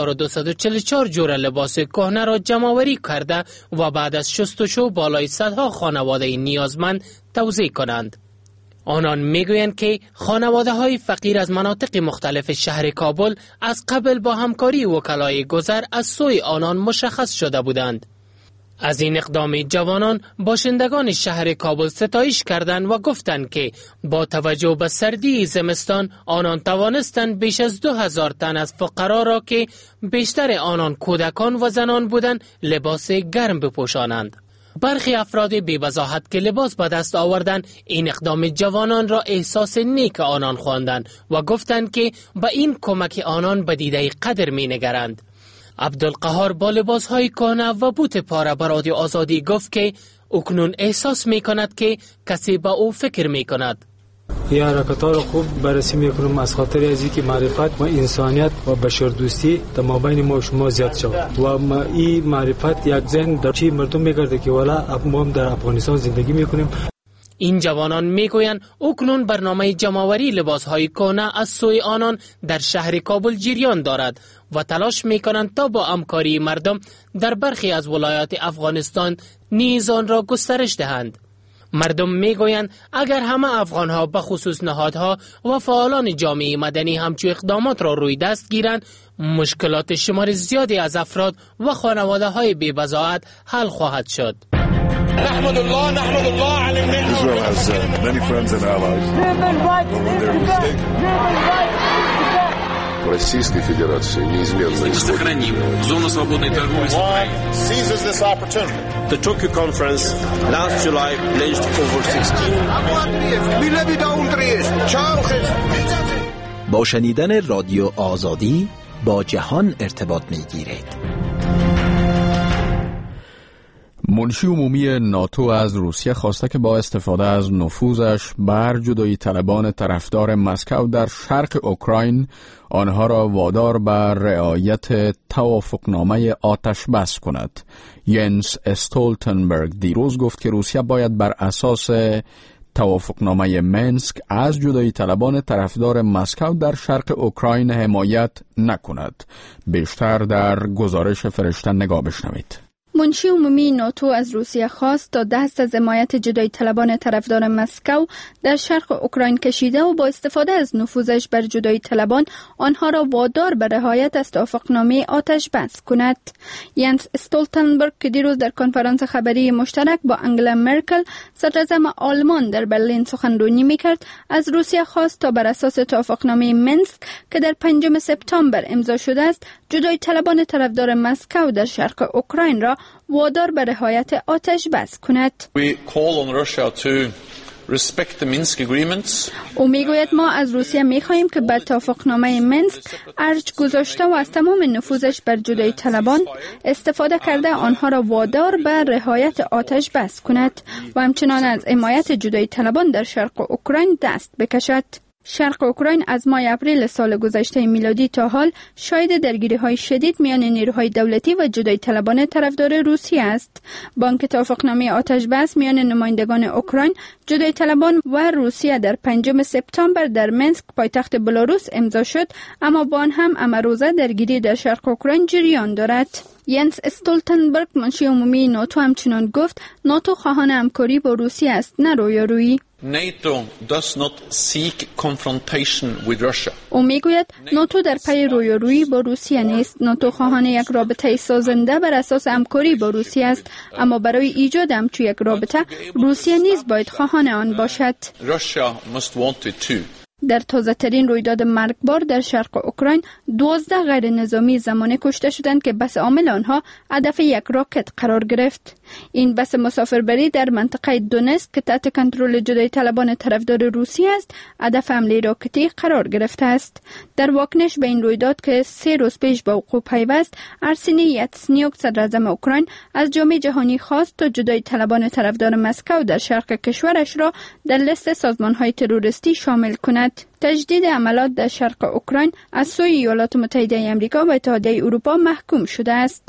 2244 جور لباس کهنه را جمع‌آوری کرده و بعد از شستشو بالای صدها خانواده نیازمند توزیع کنند. آنان میگویند که خانواده‌های فقیر از مناطق مختلف شهر کابل از قبل با همکاری وکلای گذر از سوی آنان مشخص شده بودند. از این اقدام جوانان باشندگان شهر کابل ستایش کردند و گفتند که با توجه به سردی زمستان آنان توانستند بیش از 2000 تن از فقرا را که بیشتر آنان کودکان و زنان بودند لباس گرم بپوشانند. برخی افراد بی وضاحت که لباس به دست آوردند این اقدام جوانان را احساس نیک آنان خواندند و گفتند که به این کمک آنان به دیده قدر می نگرند. عبدالقهار با لباس‌های کهنه و بوت پاره بر رادیو آزادی گفت که اکنون احساس می کند که کسی با او فکر می کند. این حرکت‌ها را خوب بررسی میکنم از خاطر از اینکه معرفت و انسانیت و بشردوستی در مابین ما و شما زیاد شود و این معرفت یک ذهن در چی مردم میگرده که والا ما هم در افغانستان زندگی میکنیم. این جوانان میگویند اکنون برنامه جمع‌آوری لباس‌های کهنه از سوی آنان در شهر کابل جریان دارد و تلاش میکنند تا با همکاری مردم در برخی از ولایات افغانستان نیز آن را گسترش دهند. مردم میگویند اگر همه افغانها به خصوص نهادها و فعالان جامعه مدنی همچو اقدامات را روی دست گیرند، مشکلات شمار زیادی از افراد و خانواده های بی بضاعت حل خواهد شد. نحمد الله على النعمة. Israel has many friends and allies. Российской Федерации неизменно сохраним зону свободной торговли с Украиной. Seizes this opportunity. The Tokyo conference last July pledged over 16. با شنیدن رادیو آزادی با جهان ارتباط می‌گیرید. منشی عمومی ناتو از روسیه خواسته که با استفاده از نفوذش بر جدایی طلبان طرفدار مسکو در شرق اوکراین آنها را وادار بر رعایت توافقنامه آتش بس کند. ینس استولتنبرگ دیروز گفت که روسیه باید بر اساس توافقنامه منسک از جدایی طلبان طرفدار مسکو در شرق اوکراین حمایت نکند. بیشتر در گزارش فرشته نگاه بشنوید. منشی عمومی ناتو از روسیه خواست تا دست از حمایت جدایی طلبان طرفدار مسکو در شرق اوکراین کشیده و با استفاده از نفوذش بر جدایی طلبان آنها را وادار به رعایت از توافقنامه آتش بس کند. ینس استولتنبرگ که دیروز در کنفرانس خبری مشترک با انگلا مرکل صدراعظم آلمان در برلین سخنرانی میکرد، از روسیه خواست تا بر اساس توافقنامه منسک که در 5 سپتامبر امضا شده است جدایی طلبان طرفدار مسکو در شرق اوکراین را وادار به رعایت آتش بس کند. او میگوید ما از روسیه میخواهیم که به توافقنامه منسک ارج گذاشته و از تمام نفوذش بر جدایی طلبان استفاده کرده آنها را وادار به رعایت آتش بس کند و همچنان از حمایت جدایی طلبان در شرق اوکراین دست بکشد. شرق اوکراین از ماه اپریل سال گذشته میلادی تا حال شاهد درگیری‌های شدید میان نیروهای دولتی و جدایی طلبان طرفدار روسیه است. بانک توافقنامه آتش بس میان نمایندگان اوکراین، جدایی طلبان و روسیه در 5 سپتامبر در منسک پایتخت بلاروس امضا شد، اما با آن هم امروزه درگیری در شرق اوکراین جریان دارد. ینس استولتنبرگ منشی عمومی ناتو همچنان گفت ناتو خواهان همکاری با روسیه است، نه رویارویی. NATO does not seek confrontation with Russia. او میگوید ناتو در پی رویارویی با روسیه نیست. ناتو خواهان یک رابطه سازنده بر اساس همکاری با روسیه است، اما برای ایجاد همچو یک رابطه روسیه نیز باید خواهان آن باشد. Russia must want it too. در تازه ترین رویداد مرگبار در شرق اوکراین 12 غیر نظامی زمانه کشته شدند که بس عامل آنها هدف یک راکت قرار گرفت. این بس مسافربری در منطقه دونتسک که تحت کنترل جدایی طلبان طرفدار روسیه است هدف حمله راکتی قرار گرفته است. در واکنش به این رویداد که 3 روز پیش به وقوع پیوست، ارسنی یاتسنیوک صدراعظم اوکراین از جامعه جهانی خواست تا جدایی طلبان طرفدار مسکو در شرق کشورش را در لیست سازمان‌های تروریستی شامل کند. تجدید عملیات در شرق اوکراین از سوی ایالات متحده آمریکا و اتحادیه اروپا محکوم شده است.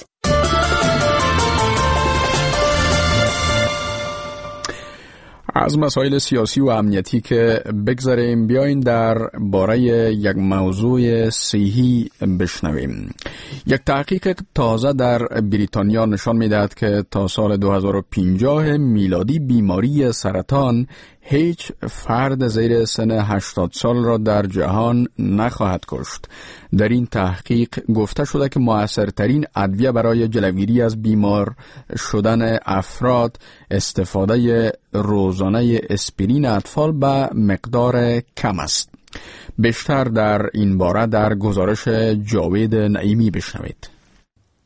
از مسائل سیاسی و امنیتی که بگذاریم بیاین در باره یک موضوع صحی بشنویم. یک تحقیق تازه در بریتانیا نشان می‌دهد که تا سال 2050 میلادی بیماری سرطان هیچ فرد زیر سن 80 سال را در جهان نخواهد کشت. در این تحقیق گفته شده که مؤثرترین ادویه برای جلوگیری از بیمار شدن افراد استفاده روزانه اسپرین اطفال به مقدار کم است. بیشتر در این باره در گزارش جاوید نعیمی بشنوید.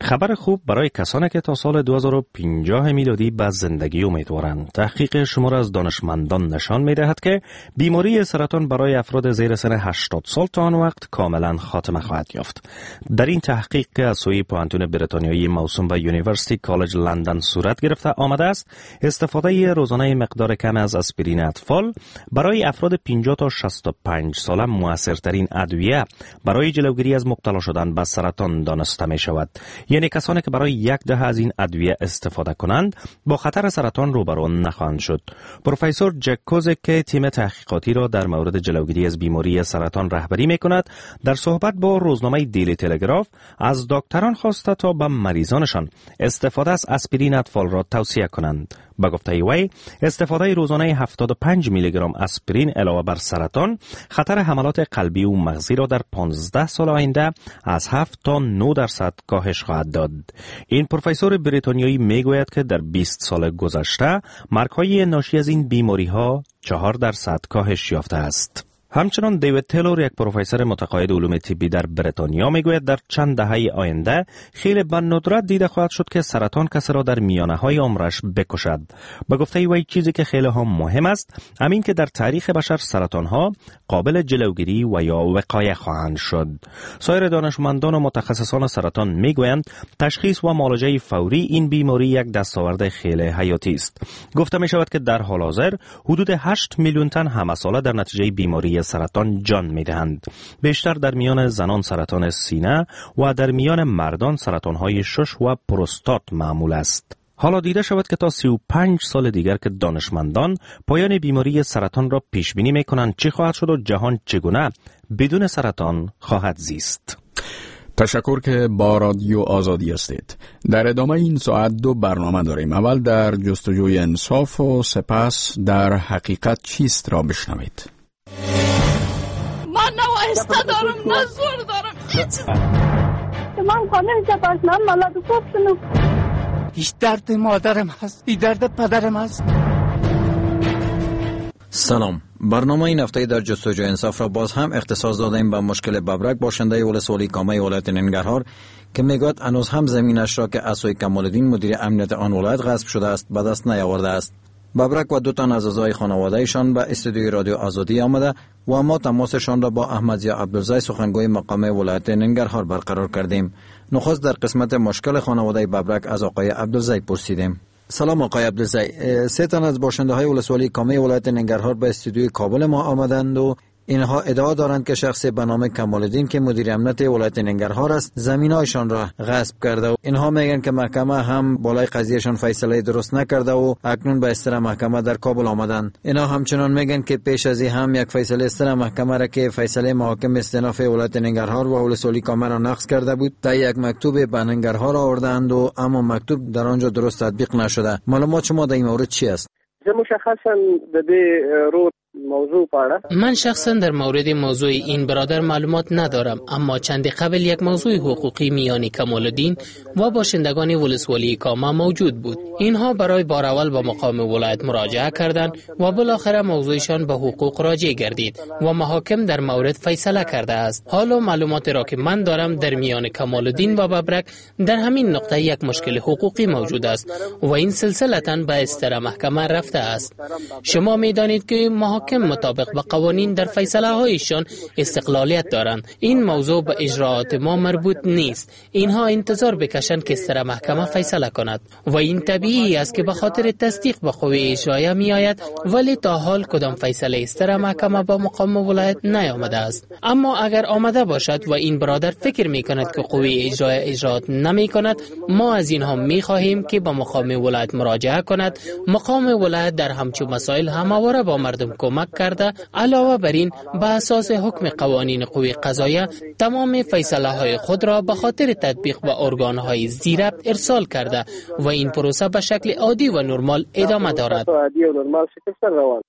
خبر خوب برای کسانی که تا سال 2050 میلادی به زندگی امیدوارند. تحقیق شمار از دانشمندان نشان می‌دهد که بیماری سرطان برای افراد زیر سن 80 سال تا آن وقت کاملا خاتمه خواهد یافت. در این تحقیق که از سوی پوهنتون بریتانیایی موسوم به یونیورسیتی کالج لندن صورت گرفته آمده است، استفاده روزانه مقدار کم از آسپرین اطفال برای افراد 50 تا 65 ساله موثرترین ادویه برای جلوگیری از مبتلا شدن به سرطان دانسته می شود. یعنی کسانی که برای 10 دهه از این ادویه استفاده کنند با خطر سرطان روبرو نخواهند شد. پروفسور جکوزک که تیم تحقیقاتی را در مورد جلوگیری از بیماری سرطان رهبری می کند، در صحبت با روزنامه دیلی تلگراف از دکتران خواسته تا به مریضانشان استفاده از آسپرین اطفال را توصیه کنند. با گفته وی، استفاده روزانه 75 میلی گرم آسپرین علاوه بر سرطان، خطر حملات قلبی و مغزی را در 15 سال آینده از 7 تا 9% کاهش خواهد داد. این پروفسور بریتانیایی میگوید که در 20 سال گذشته مرگ‌های ناشی از این بیماری‌ها 4% کاهش یافته است. همچنان دیوید تیلور، یک پروفسور متقاعد علوم طبی در بریتانیا، میگوید در چند دهه آینده خیلی به ندرت دیده خواهد شد که سرطان کسی را در میانه های عمرش بکشد. به گفته وی چیزی که خیلی هم مهم است همین که در تاریخ بشر سرطان ها قابل جلوگیری و یا وقایه خواهند شد. سایر دانشمندان و متخصصان سرطان میگویند تشخیص و معالجه فوری این بیماری یک دستاورد خیلی حیاتی است. گفته می شود که در حال حاضر حدود 8 میلیون تن همساله در نتیجه بیماری سرطان جان می‌دهند. بیشتر در میان زنان سرطان سینه و در میان مردان سرطان‌های شش و پروستات معمول است. حالا دیده شود که تا 35 سال دیگر که دانشمندان پایان بیماری سرطان را پیش بینی می‌کنند چی خواهد شد و جهان چگونه بدون سرطان خواهد زیست. تشکر که با رادیو آزادی هستید. در ادامه این ساعت 2 برنامه داریم. اول در جستجوی انصاف و سپس در حقیقت چیست را بشنوید. من نه آهسته دارم نه زور دارم هیچ. من خانه جباش من مالات کوفتنم. هیچ درد مادرم هست، هیچ درد پدرم هست. سلام، برنامه این هفته در جستجوی انصاف را باز هم اختصاص دادیم به مشکل ببرک، باشنده ولسوالی کامه ولایت ننگرهار که میگوید هنوز هم زمینش را که اسوی کمال‌الدین مدیر امنیت آن ولایت غصب شده است به دست نیاورده است. ببرک و 2 تن از اعضای خانواده‌شان به استودیوی رادیو آزادی آمده و ما تماسشان را با احمدضیا عبدالزی سخنگوی مقام ولایت ننگرهار برقرار کردیم. نخست در قسمت مشکل خانواده ببرک از آقای عبدالزی پرسیدیم. سلام آقای عبدالزی، 3 تن از باشنده‌های ولسوالی کامه ولایت ننگرهار به استودیوی کابل ما آمدند و اینها ادعا دارند که شخص به نام کمال‌الدین که مدیر امنیت ولایت ننگرهار است زمینایشان را غصب کرده و اینها میگن که محکمه هم بالای قضیهشان فیصله درست نکرده و اکنون به استر محکمه در کابل آمدند. اینها همچنان میگن که پیش از این هم یک فیصله استر محکمه را که فیصله محاکم استئناف ولایت ننگرهار و ولسوالی کامه را نقض کرده بود تا یک مکتوب به ننگرهار آوردند و اما مکتوب در آنجا درست تطبیق نشده. معلومات شما در این مورد چی است؟ مشخصا د دې رود موضوع پاړه من شخصا در مورد موضوع این برادر معلومات ندارم، اما چند قبل یک موضوع حقوقی میان کمال‌الدین و باشندگان ولسوالی کامه موجود بود. اینها برای بار اول به مقام ولایت مراجعه کردند و بالاخره موضوعشان به حقوق راجع گردید و محاکم در مورد فیصله کرده است. حالا معلومات را که من دارم در میان کمال‌الدین و ببرک در همین نقطه یک مشکل حقوقی موجود است و این سلسلتاً به استر محکمه رفته است. شما می‌دانید که محاکم مطابق به قوانین در فیصله هایشان استقلالیت دارند. این موضوع به اجراءات ما مربوط نیست. اینها انتظار بکشند که استر محکمه فیصله کند و این طبیعی است که به خاطر تصدیق به قوه اجرایه می آید، ولی تا حال کدام فیصله استر محکمه با مقام ولایت نیامده است. اما اگر آمده باشد و این برادر فکر می کند که قوه اجرایه اجراات نمی کند، ما از اینها می خواهیم که به مقام ولایت مراجعه کند. مقام ولایت در همچون مسائل همواره با مردم کمک کرده. علاوه بر این به اساس حکم قوانین قوه قضاییه تمام فیصله های خود را به خاطر تطبیق به ارگان های زیربط ارسال کرده و این پروسه به شکل عادی و نرمال ادامه دارد.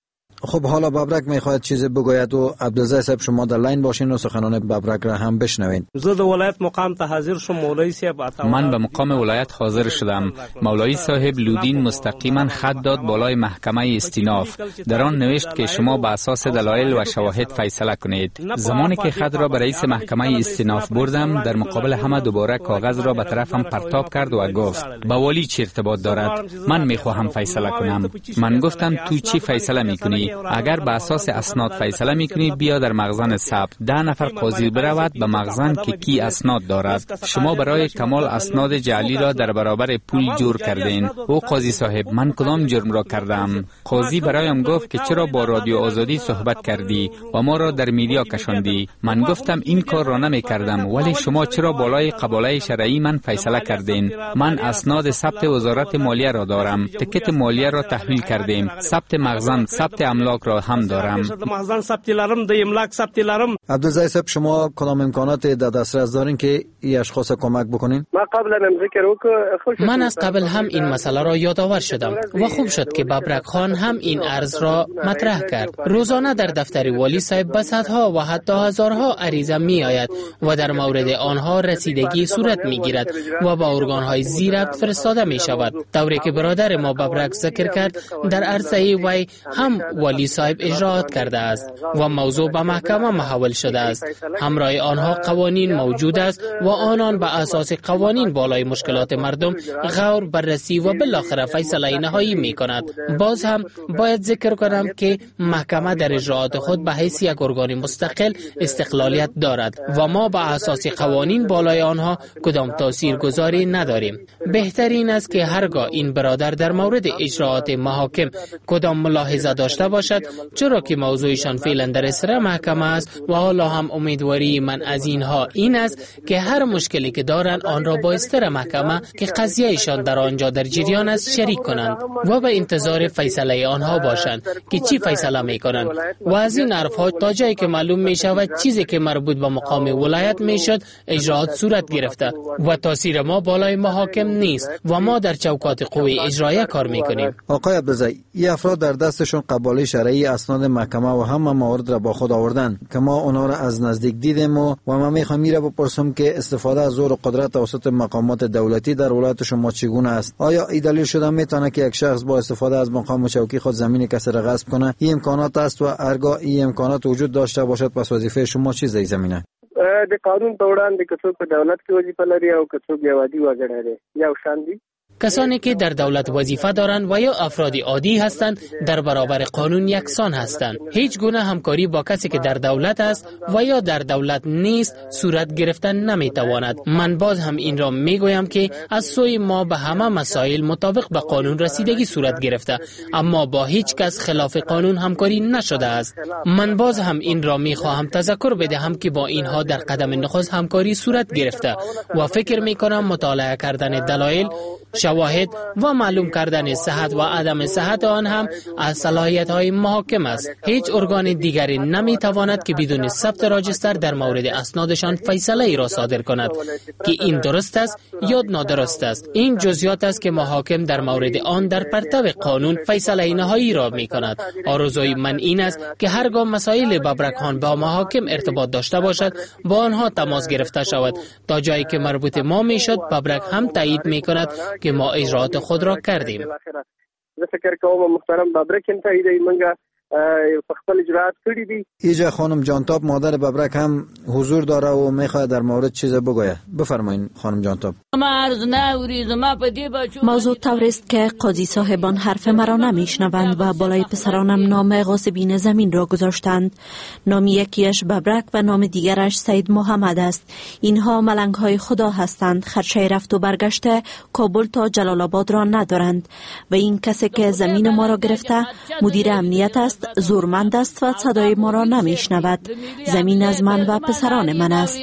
خب حالا ببرک میخواهد چیزی بگوید و عبدالعزیز صاحب شما در لاین باشین و سخنان ببرک را هم بشنوین. زه د ولایت مقام ته حاضر شوم. مولوی صاحب من به مقام ولایت حاضر شدم. مولوی صاحب لودین مستقیما خط داد بالای محکمه استیناف. در آن نوشت که شما به اساس دلایل و شواهد فیصله کنید. زمانی که خط را به رئیس محکمه استیناف بردم، در مقابل همه دوباره کاغذ را به طرفم پرتاب کرد و گفت با والی چه ارتباط دارد؟ من میخواهم فیصله کنم. من گفتم تو چی فیصله میکنی؟ اگر به اساس اسناد فیصله میکنی بیا در مخزن ثبت. 10 نفر قاضی برود به مخزن که کی اسناد دارد. شما برای کمال اسناد جعلی را در برابر پول جور کردین. او قاضی صاحب من کدام جرم را کردم؟ قاضی برایم گفت که چرا با رادیو آزادی صحبت کردی و ما را در میدیا کشاندی. من گفتم این کار را نمی کردم، ولی شما چرا بالای قباله شرعی من فیصله کردین؟ من اسناد ثبت وزارت مالیه را دارم. تکت مالیه را تحویل کردیم. ثبت مخزن، ثبت املاک را هم دارم. عبدالعزیز صاحب شما کدام امکانات در دسترس دارین که این اشخاص کمک بکنین؟ من از قبل هم این مسئله را یادآور شدم و خوب شد که ببرک خان هم این عرض را مطرح کرد. روزانه در دفتر والی صاحب به صدها و حتی هزارها عریضه می آید و در مورد آنها رسیدگی صورت می گیرد و با ارگانهای زیربط فرستاده می شود. طوری که برادر ما ببرک ذکر کرد در عرضه وی هم والی صاحب اجراعات کرده است و موضوع به محکمه محول شده است. همراه آنها قوانین موجود است و آنان به اساس قوانین بالای مشکلات مردم غور بررسی و بالاخره فیصله نهایی می کند. باز هم باید ذکر کنم که محکمه در اجراعات خود به حیث یک ارگان مستقل استقلالیت دارد و ما به اساس قوانین بالای آنها کدام تاثیرگذاری نداریم. بهترین است که هرگاه این برادر در مورد اجراعات محاکم کدام ملاحظه داشته باشد، چرا که موضوعشان فعلا در اصرار محکمه است و حالا هم امیدواری من از اینها این است که هر مشکلی که دارند آن را با استر محکمه که قضیهشان در آنجا در جریان است شریک کنند و به انتظار فیصله آنها باشند که چی فیصله میکنند و از این حرفها تا جایی که معلوم می شود چیزی که مربوط به مقام ولایت میشد اجراعات صورت گرفته و تاثیر ما بالای محاکم نیست و ما در چوکات قوه اجرایه کار میکنیم. آقای عبدالعزیز، این افراد در دستشون قباله شرعی اسناد محکمه و همه موارد را با خود آوردن که ما اونا را از نزدیک دیدیم و من میخوام میره بپرسم که استفاده از زور و قدرت توسط مقامات دولتی در ولایت شما چگونه است؟ آیا این دلیل شده میتونه که یک شخص با استفاده از مقام و چوکی خود زمین کسی را غصب کنه؟ این امکانات است و هرگاه این امکانات وجود داشته باشد پس وظیفه شما چی دی زمینه؟ د قانون په وړاندې که څوک په دولت کې وظیفه لري او که څوک یو عادي وګړی دی یو شان دي. کسانی که در دولت وظیفه دارند و یا افراد عادی هستند در برابر قانون یکسان هستند. هیچ گونه همکاری با کسی که در دولت است و یا در دولت نیست صورت گرفتن نمیتواند. من باز هم این را میگویم که از سوی ما به همه مسائل مطابق به قانون رسیدگی صورت گرفته، اما با هیچ کس خلاف قانون همکاری نشده است. من باز هم این را میخواهم تذکر بدهم که با اینها در قدم نخست همکاری صورت گرفته و فکر میکنم مطالعه کردن دلایل، شواهد و معلوم کردن صحت و عدم صحت آن هم از صلاحیت‌های محاکم است. هیچ ارگان دیگری نمی‌تواند که بدون ثبت راجستر در مورد اسنادشان فیصله ای را صادر کند که این درست است یا نادرست است. این جزئیات است که محاکم در مورد آن در پرتو قانون فیصله نهایی را می‌کند. آرزوی من این است که هرگاه مسائل ببرک خان با محاکم ارتباط داشته باشد با آنها تماس گرفته شود تا جایی که مربوط ما میشد ببرک هم تایید می‌کند که ما اجراعات خود را کردیم. زه فکر کوم محترم ببرک هم تایید منګه په خپل اجراعات کړی دي. ایجا خانم جانتاب مادر ببرک هم حضور داره و میخواد در مورد چیز بگوید. بفرمایید خانم جانتاب. موضوع طور است که قاضی صاحبان حرف مرا نمیشنوند و بالای پسرانم نام غاصبین زمین را گذاشتند. نام یکیش ببرک و نام دیگرش سید محمد است. اینها ملنگ های خدا هستند. خرچه رفت و برگشته کابل تا جلال آباد را ندارند و این کسی که زمین ما را گرفته مدیر امنیت است، زورمند است و صدای ما را نمیشنود. زمین از من و پسران من است.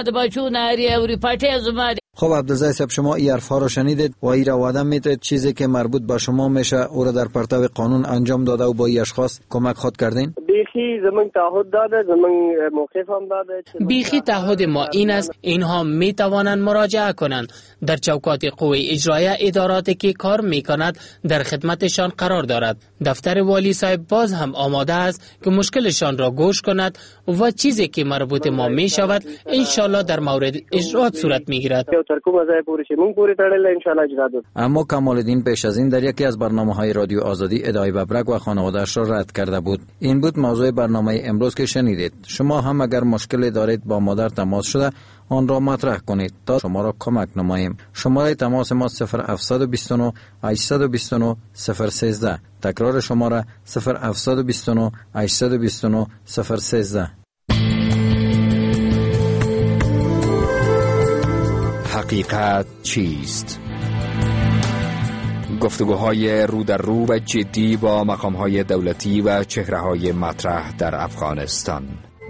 خب عبدالعزیز صاحب شما این حرف‌ها رو شنیدید و این را وعده میدید چیزی که مربوط به شما میشه او را در پرتو قانون انجام داده و با این اشخاص کمک خود کردین؟ بیخی زمان تعهد داده، زمان موقف هم داده. بیخی تعهد ما این است اینها می توانند مراجعه کنند در چوکات قوه اجرایه. اداراتی که کار می کند در خدمتشان قرار دارد. دفتر والی صاحب باز هم آماده است که مشکلشان را گوش کند و چیزی که مربوط ما می شود انشالله در مورد اجرات صورت می گیرد. اما کمال‌الدین پیش از این در یکی از برنامه‌های رادیو آزادی ادعای ببرک و خانواده‌اش را رد کرده بود. این بود موضوع برنامه امروز که شنیدید. شما هم اگر مشکلی دارید با مادر تماس شده آن را مطرح کنید تا شما را کمک نماییم. شماره تماس ما 0729 829 013. تکرار شماره 0729 829 013. حقیقت چیست؟ گفتگوهای رو در رو و جدی با مقامهای دولتی و چهره‌های مطرح در افغانستان.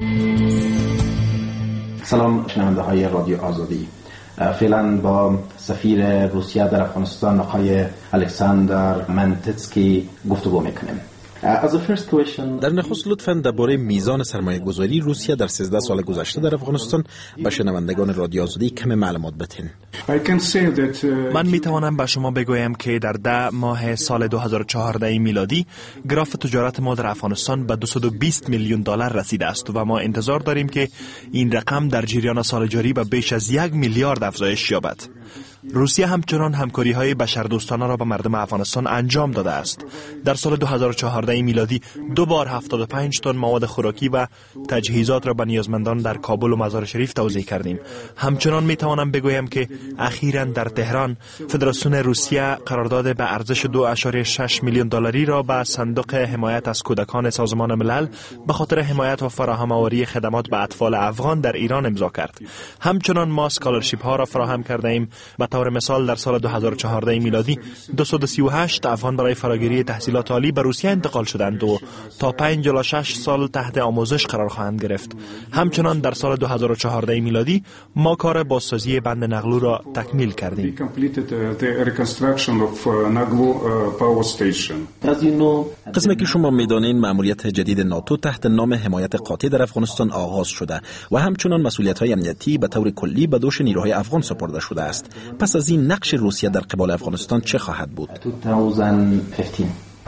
سلام شنونده های رادیو آزادی. فعلا با سفیر روسیه در افغانستان آقای الکساندر منتسکی گفتگو میکنیم. در نخست لطفاً درباره میزان سرمایه گذاری روسیه در 13 سال گذشته در افغانستان به شنوندگان رادیو آزادی کمی معلومات بدین. من میتوانم به شما بگویم که در 10 ماه سال 2014 میلادی گراف تجارت ما در افغانستان به 220 میلیون دلار رسیده است و ما انتظار داریم که این رقم در جریان سال جاری به بیش از 1 میلیارد افزایش یابد. روسیه همچنان همکاری‌های بشردوستانه را به مردم افغانستان انجام داده است. در سال 2014 میلادی 2 بار 75 تن مواد خوراکی و تجهیزات را به نیازمندان در کابل و مزار شریف توزیع کردیم. همچنان میتوانم بگویم که اخیراً در تهران فدراسیون روسیه قرارداد به ارزش 2.6 میلیون دلاری را به صندوق حمایت از کودکان سازمان ملل به خاطر حمایت و فراهم‌آوری خدمات به اطفال افغان در ایران امضا کرد. همچنان ما اسکالرشیپ ها را فراهم کرده ایم. به طور مثال در سال 2014 میلادی 238 افغان برای فراگیری تحصیلات عالی به روسیه انتقال شدند و تا 5 سال تحت آموزش قرار خواهند گرفت. همچنان در سال 2014 میلادی ما کار بازسازی بند نقلو را تکمیل کردیم. قسمی که شما میدانید مأموریت جدید ناتو تحت نام حمایت قاطع در افغانستان آغاز شده و همچنان مسئولیت‌های امنیتی به طور کلی به دوش نیروهای افغان سپرده شده است. پس از این نقش روسیه در قبال افغانستان چه خواهد بود؟ 2015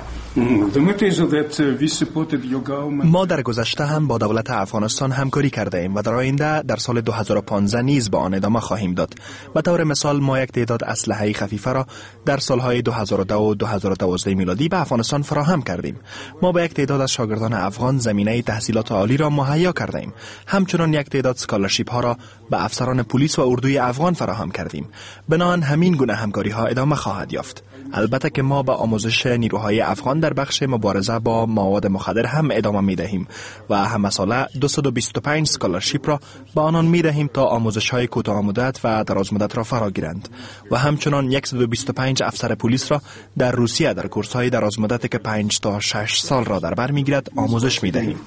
ما در گذشته هم با دولت افغانستان همکاری کرده ایم و در آینده در سال 2015 نیز با آن ادامه خواهیم داد. به طور مثال ما یک تعداد اسلحه خفیفه را در سالهای 2002 و 2012 میلادی به افغانستان فراهم کردیم. ما با یک تعداد از شاگردان افغان زمینه تحصیلات عالی را مهیا کرده ایم. همچنان یک تعداد اسکالرشیپ ها را به افسران پلیس و اردوی افغان فراهم کردیم. بنابراین همین گونه همکاری ها ادامه خواهد یافت. البته که ما با آموزش نیروهای افغان در بخش مبارزه با مواد مخدر هم ادامه می دهیم و هم ساله 225 اسکالرشیپ را به آنان می دهیم تا آموزش های کوتاه مدت و دراز مدت را فرا گیرند و همچنان 125 افسر پلیس را در روسیه در کورس های دراز مدت که 5 تا 6 سال را در بر می گیرد آموزش می دهیم.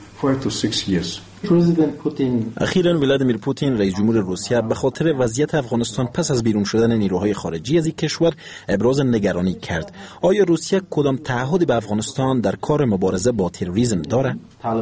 اخیراً ولادیمیر پوتین رئیس جمهور روسیه به خاطر وضعیت افغانستان پس از بیرون شدن نیروهای خارجی از این کشور ابراز نگرانی کرد. آیا روسیه کدام تعهدی به افغانستان در کار مبارزه با تروریسم دارد؟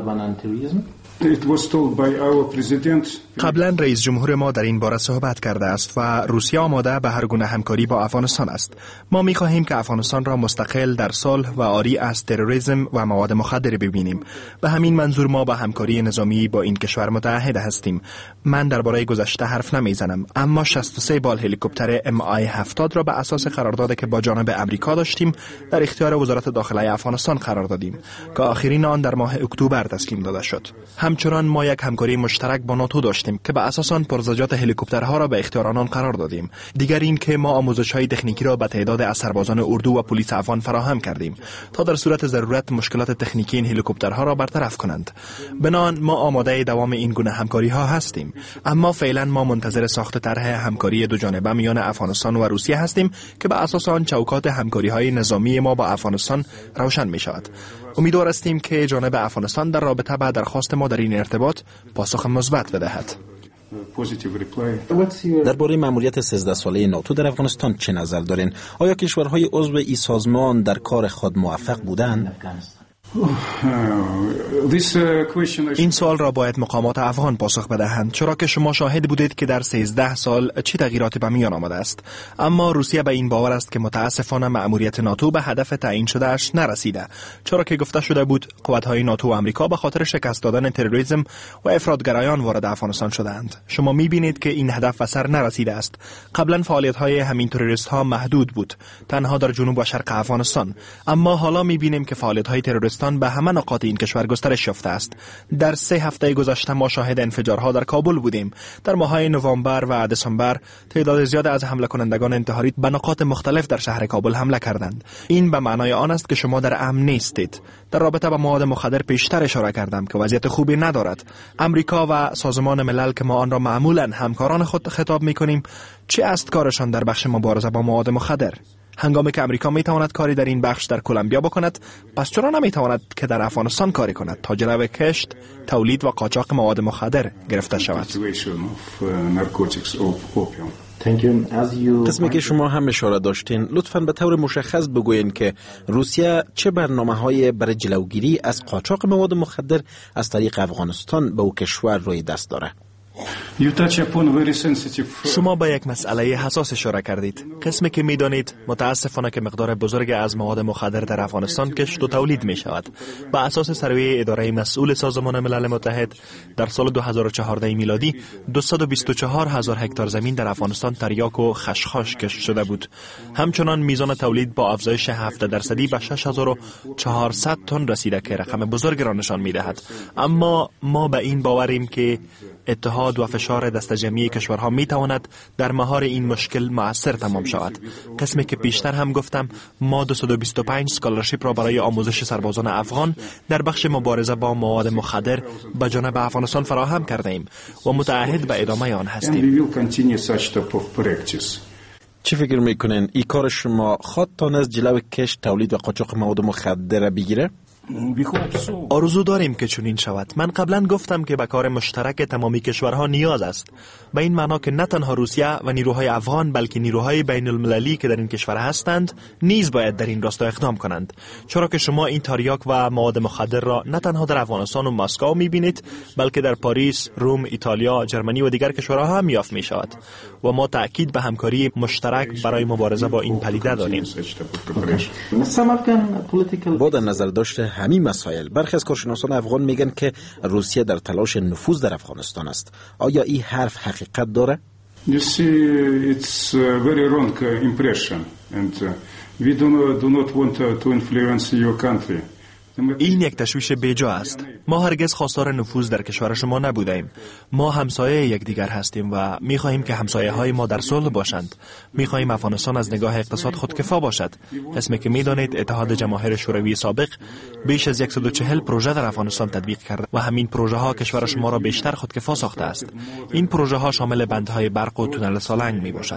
قبلا رئیس جمهور ما در این باره صحبت کرده است و روسیه آماده به هر گونه همکاری با افغانستان است. ما می خواهیم که افغانستان را مستقل در صلح و عاری از تروریسم و مواد مخدر ببینیم. به همین منظور ما با همکاری نظامی با این کشور متعهد هستیم. من درباره گذشته حرف نمیزنم، اما 63 بال هلیکوپتر MI-70 را به اساس قراردادی که با جانب امریکا داشتیم در اختیار وزارت داخله افغانستان قرار دادیم که آخرین آن در ماه اکتبر تسلیم داده شد. همچنان ما یک همکاری مشترک با ناتو داشتیم که به اساس آن پرزجات هلیکوپترها را به اختیار آنان قرار دادیم. دیگر این که ما آموزش‌های تکنیکی را به تعداد از سربازان اردو و پلیس افغان فراهم کردیم تا در صورت ضرورت مشکلات تکنیکی این هلیکوپترها را برطرف کنند. بنابراین ما آماده دوام این گونه همکاری‌ها هستیم، اما فعلا ما منتظر ساخت طرح همکاری دو جانبه میان افغانستان و روسیه هستیم که به اساس آن چوکات همکاری‌های نظامی ما با افغانستان روشن می‌شود. امیدوار هستیم که جانب افغانستان در رابطه با درخواست ما در این ارتباط پاسخ مثبت بدهد. درباره مأموریت 13 ساله ناتو در افغانستان چه نظر دارین؟ آیا کشورهای عضو این سازمان در کار خود موفق بودند؟ این سوال را باید مقامات افغان پاسخ بدهند، چرا که شما شاهد بودید که در 13 سال چه تغییراتی به میان آمده است. اما روسیه به این باور است که متاسفانه مأموریت ناتو به هدف تعیین شده اش نرسیده، چرا که گفته شده بود قوت‌های ناتو و آمریکا به خاطر شکست دادن تروریسم و افراطگرایان وارد افغانستان شدند. شما می‌بینید که این هدف به سر نرسیده است. قبلا فعالیت‌های همین تروریست‌ها محدود بود، تنها در جنوب و شرق افغانستان، اما حالا می‌بینیم که فعالیت‌های تروریستان به همه نقاط این کشور گسترش یافته است. در 3 هفته گذشته ما شاهد انفجارها در کابل بودیم. در ماه‌های نوامبر و دسامبر تعداد زیاد از حمله کنندگان انتحاری به نقاط مختلف در شهر کابل حمله کردند. این به معنای آن است که شما در امن نیستید. در رابطه با مواد مخدر پیشتر اشاره کردم که وضعیت خوبی ندارد. امریکا و سازمان ملل که ما آن را معمولاً همکاران خود خطاب می‌کنیم، چه است کارشان در بخش مبارزه با مواد مخدر؟ هنگامی که امریکا میتواند کاری در این بخش در کلمبیا بکند، پس چرا نمیتواند که در افغانستان کاری کند تا جلو کشت، تولید و قاچاق مواد مخدر گرفته شود؟ قسمی که شما هم اشاره داشتین، لطفاً به طور مشخص بگوین که روسیه چه برنامه‌های برای جلوگیری از قاچاق مواد مخدر از طریق افغانستان به او کشور روی دست داره؟ شما به یک مسئله حساس اشاره کردید. قسمی که میدانید متاسفانه که مقدار بزرگی از مواد مخدر در افغانستان کشت و تولید می شود. به اساس سروی اداره مسئول سازمان ملل متحد در سال 2014 میلادی 224,000 هکتار زمین در افغانستان تریاک و خشخاش کشت شده بود. همچنان میزان تولید با افزایش 7% به 6,400 تن رسیده که رقم بزرگی را نشان میدهد. اما ما به این باوریم که اتحاد و فشار دست جمعی کشورها می تواند در مهار این مشکل مؤثر تمام شود. قسمی که پیشتر هم گفتم، ما 225 اسکالرشیپ را برای آموزش سربازان افغان در بخش مبارزه با مواد مخدر به جانب افغانستان فراهم کرده ایم و متعهد به ادامه آن هستیم. چی فکر میکنین این کار شما خواهد تانست جلو کشت، تولید و قاچاق مواد مخدر بگیره؟ آرزو داریم که چنین شود. من قبلا گفتم که به کار مشترک تمامی کشورها نیاز است. به این معنا که نه تنها روسیه و نیروهای افغان بلکه نیروهای بین المللی که در این کشور هستند نیز باید در این راستا اقدام کنند، چرا که شما این تریاک و مواد مخدر را نه تنها در افغانستان و مسکو میبینید بلکه در پاریس، روم، ایتالیا، جرمنی و دیگر کشورها هم یافت می شود و ما تأکید به همکاری مشترک برای مبارزه با این پدیده داریم. با در نظر داشته همین مسائل، برخی از کارشناسان افغان میگن که روسیه در تلاش نفوذ در افغانستان است. آیا این حرف حقیقت داره؟ You see, it's a very wrong impression, and we do not want to influence your country. این یک تشویش بیجا است. ما هرگز خواستار نفوذ در کشور شما نبودیم. ما همسایه یکدیگر هستیم و می‌خواهیم که همسایه‌های ما در صلح باشند. می‌خواهیم افغانستان از نگاه اقتصاد خودکفا باشد. قسمی که می‌دانید اتحاد جماهیر شوروی سابق بیش از 140 پروژه در افغانستان تطبیق کرده و همین پروژه‌ها کشور شما را بیشتر خودکفا ساخته است. این پروژه‌ها شامل بندهای برق و تونل سالنگ می‌باشد.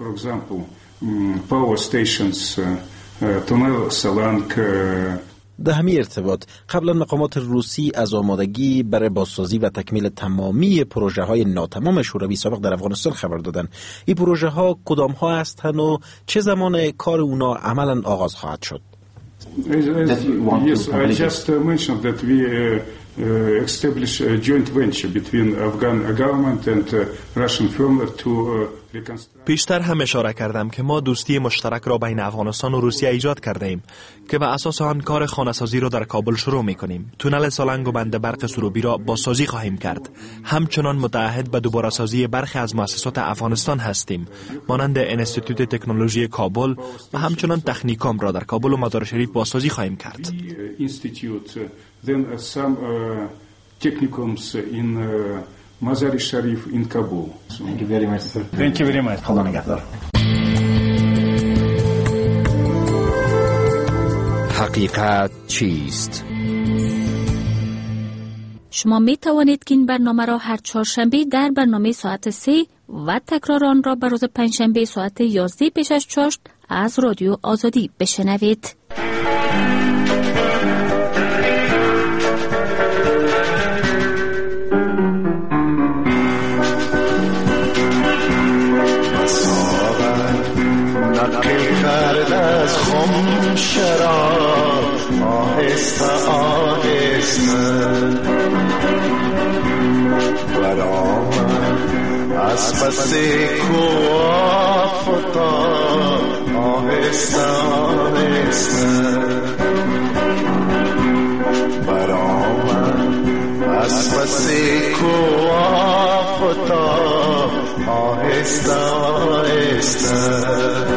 در همین ارتباط قبلا مقامات روسی از آمادگی برای بازسازی و تکمیل تمامی پروژه های ناتمام شوروی سابق در افغانستان خبر دادن. این پروژه ها کدام ها هستند و چه زمان کار اونا عملا آغاز خواهد شد؟ Yes, I just mentioned that we establish a joint venture between Afghan government and Russian firm to پیشتر هم اشاره کردم که ما دوستی مشترک را بین افغانستان و روسیه ایجاد کرده ایم که به اساس آن کار خانه‌سازی را در کابل شروع می‌کنیم. تونل سالنگ و بند برق سروبی را بازسازی خواهیم کرد. همچنان متعهد به دوباره سازی برخی از مؤسسات افغانستان هستیم، مانند انستیتوت تکنولوژی کابل و همچنان تکنیکوم را در کابل و مزار شریف بازسازی خواهیم کرد. Mazar-e Sharif in Kabul. Thank you very much, sir. Thank you very much. خدا نگهدار. حقیقت چیست؟ شما می توانید که این برنامه را هر چهارشنبه در برنامه ساعت 3 و تکرار آن را به روز پنجشنبه ساعت 11 پیش از چاشت از رادیو آزادی بشنوید. از خم شراب آهسته پس کوه فتاد آهسته آهسته برآمد از پس کوه فتاد آهسته آهسته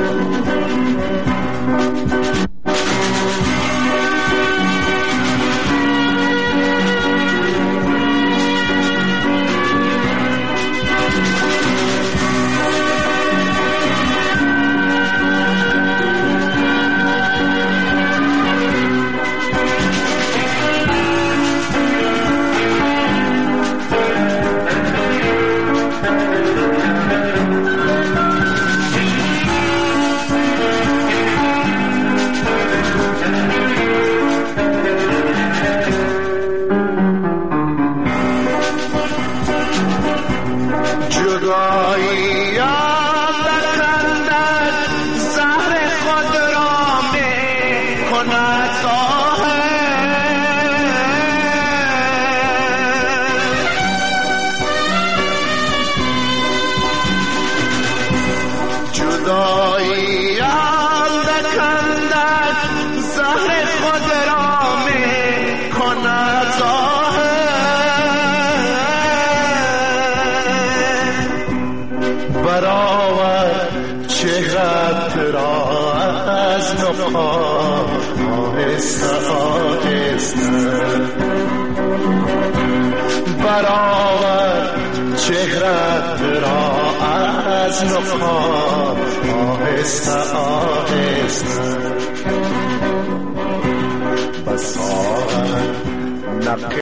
برآورد چهرت را از نخار آهسته آهسته بساط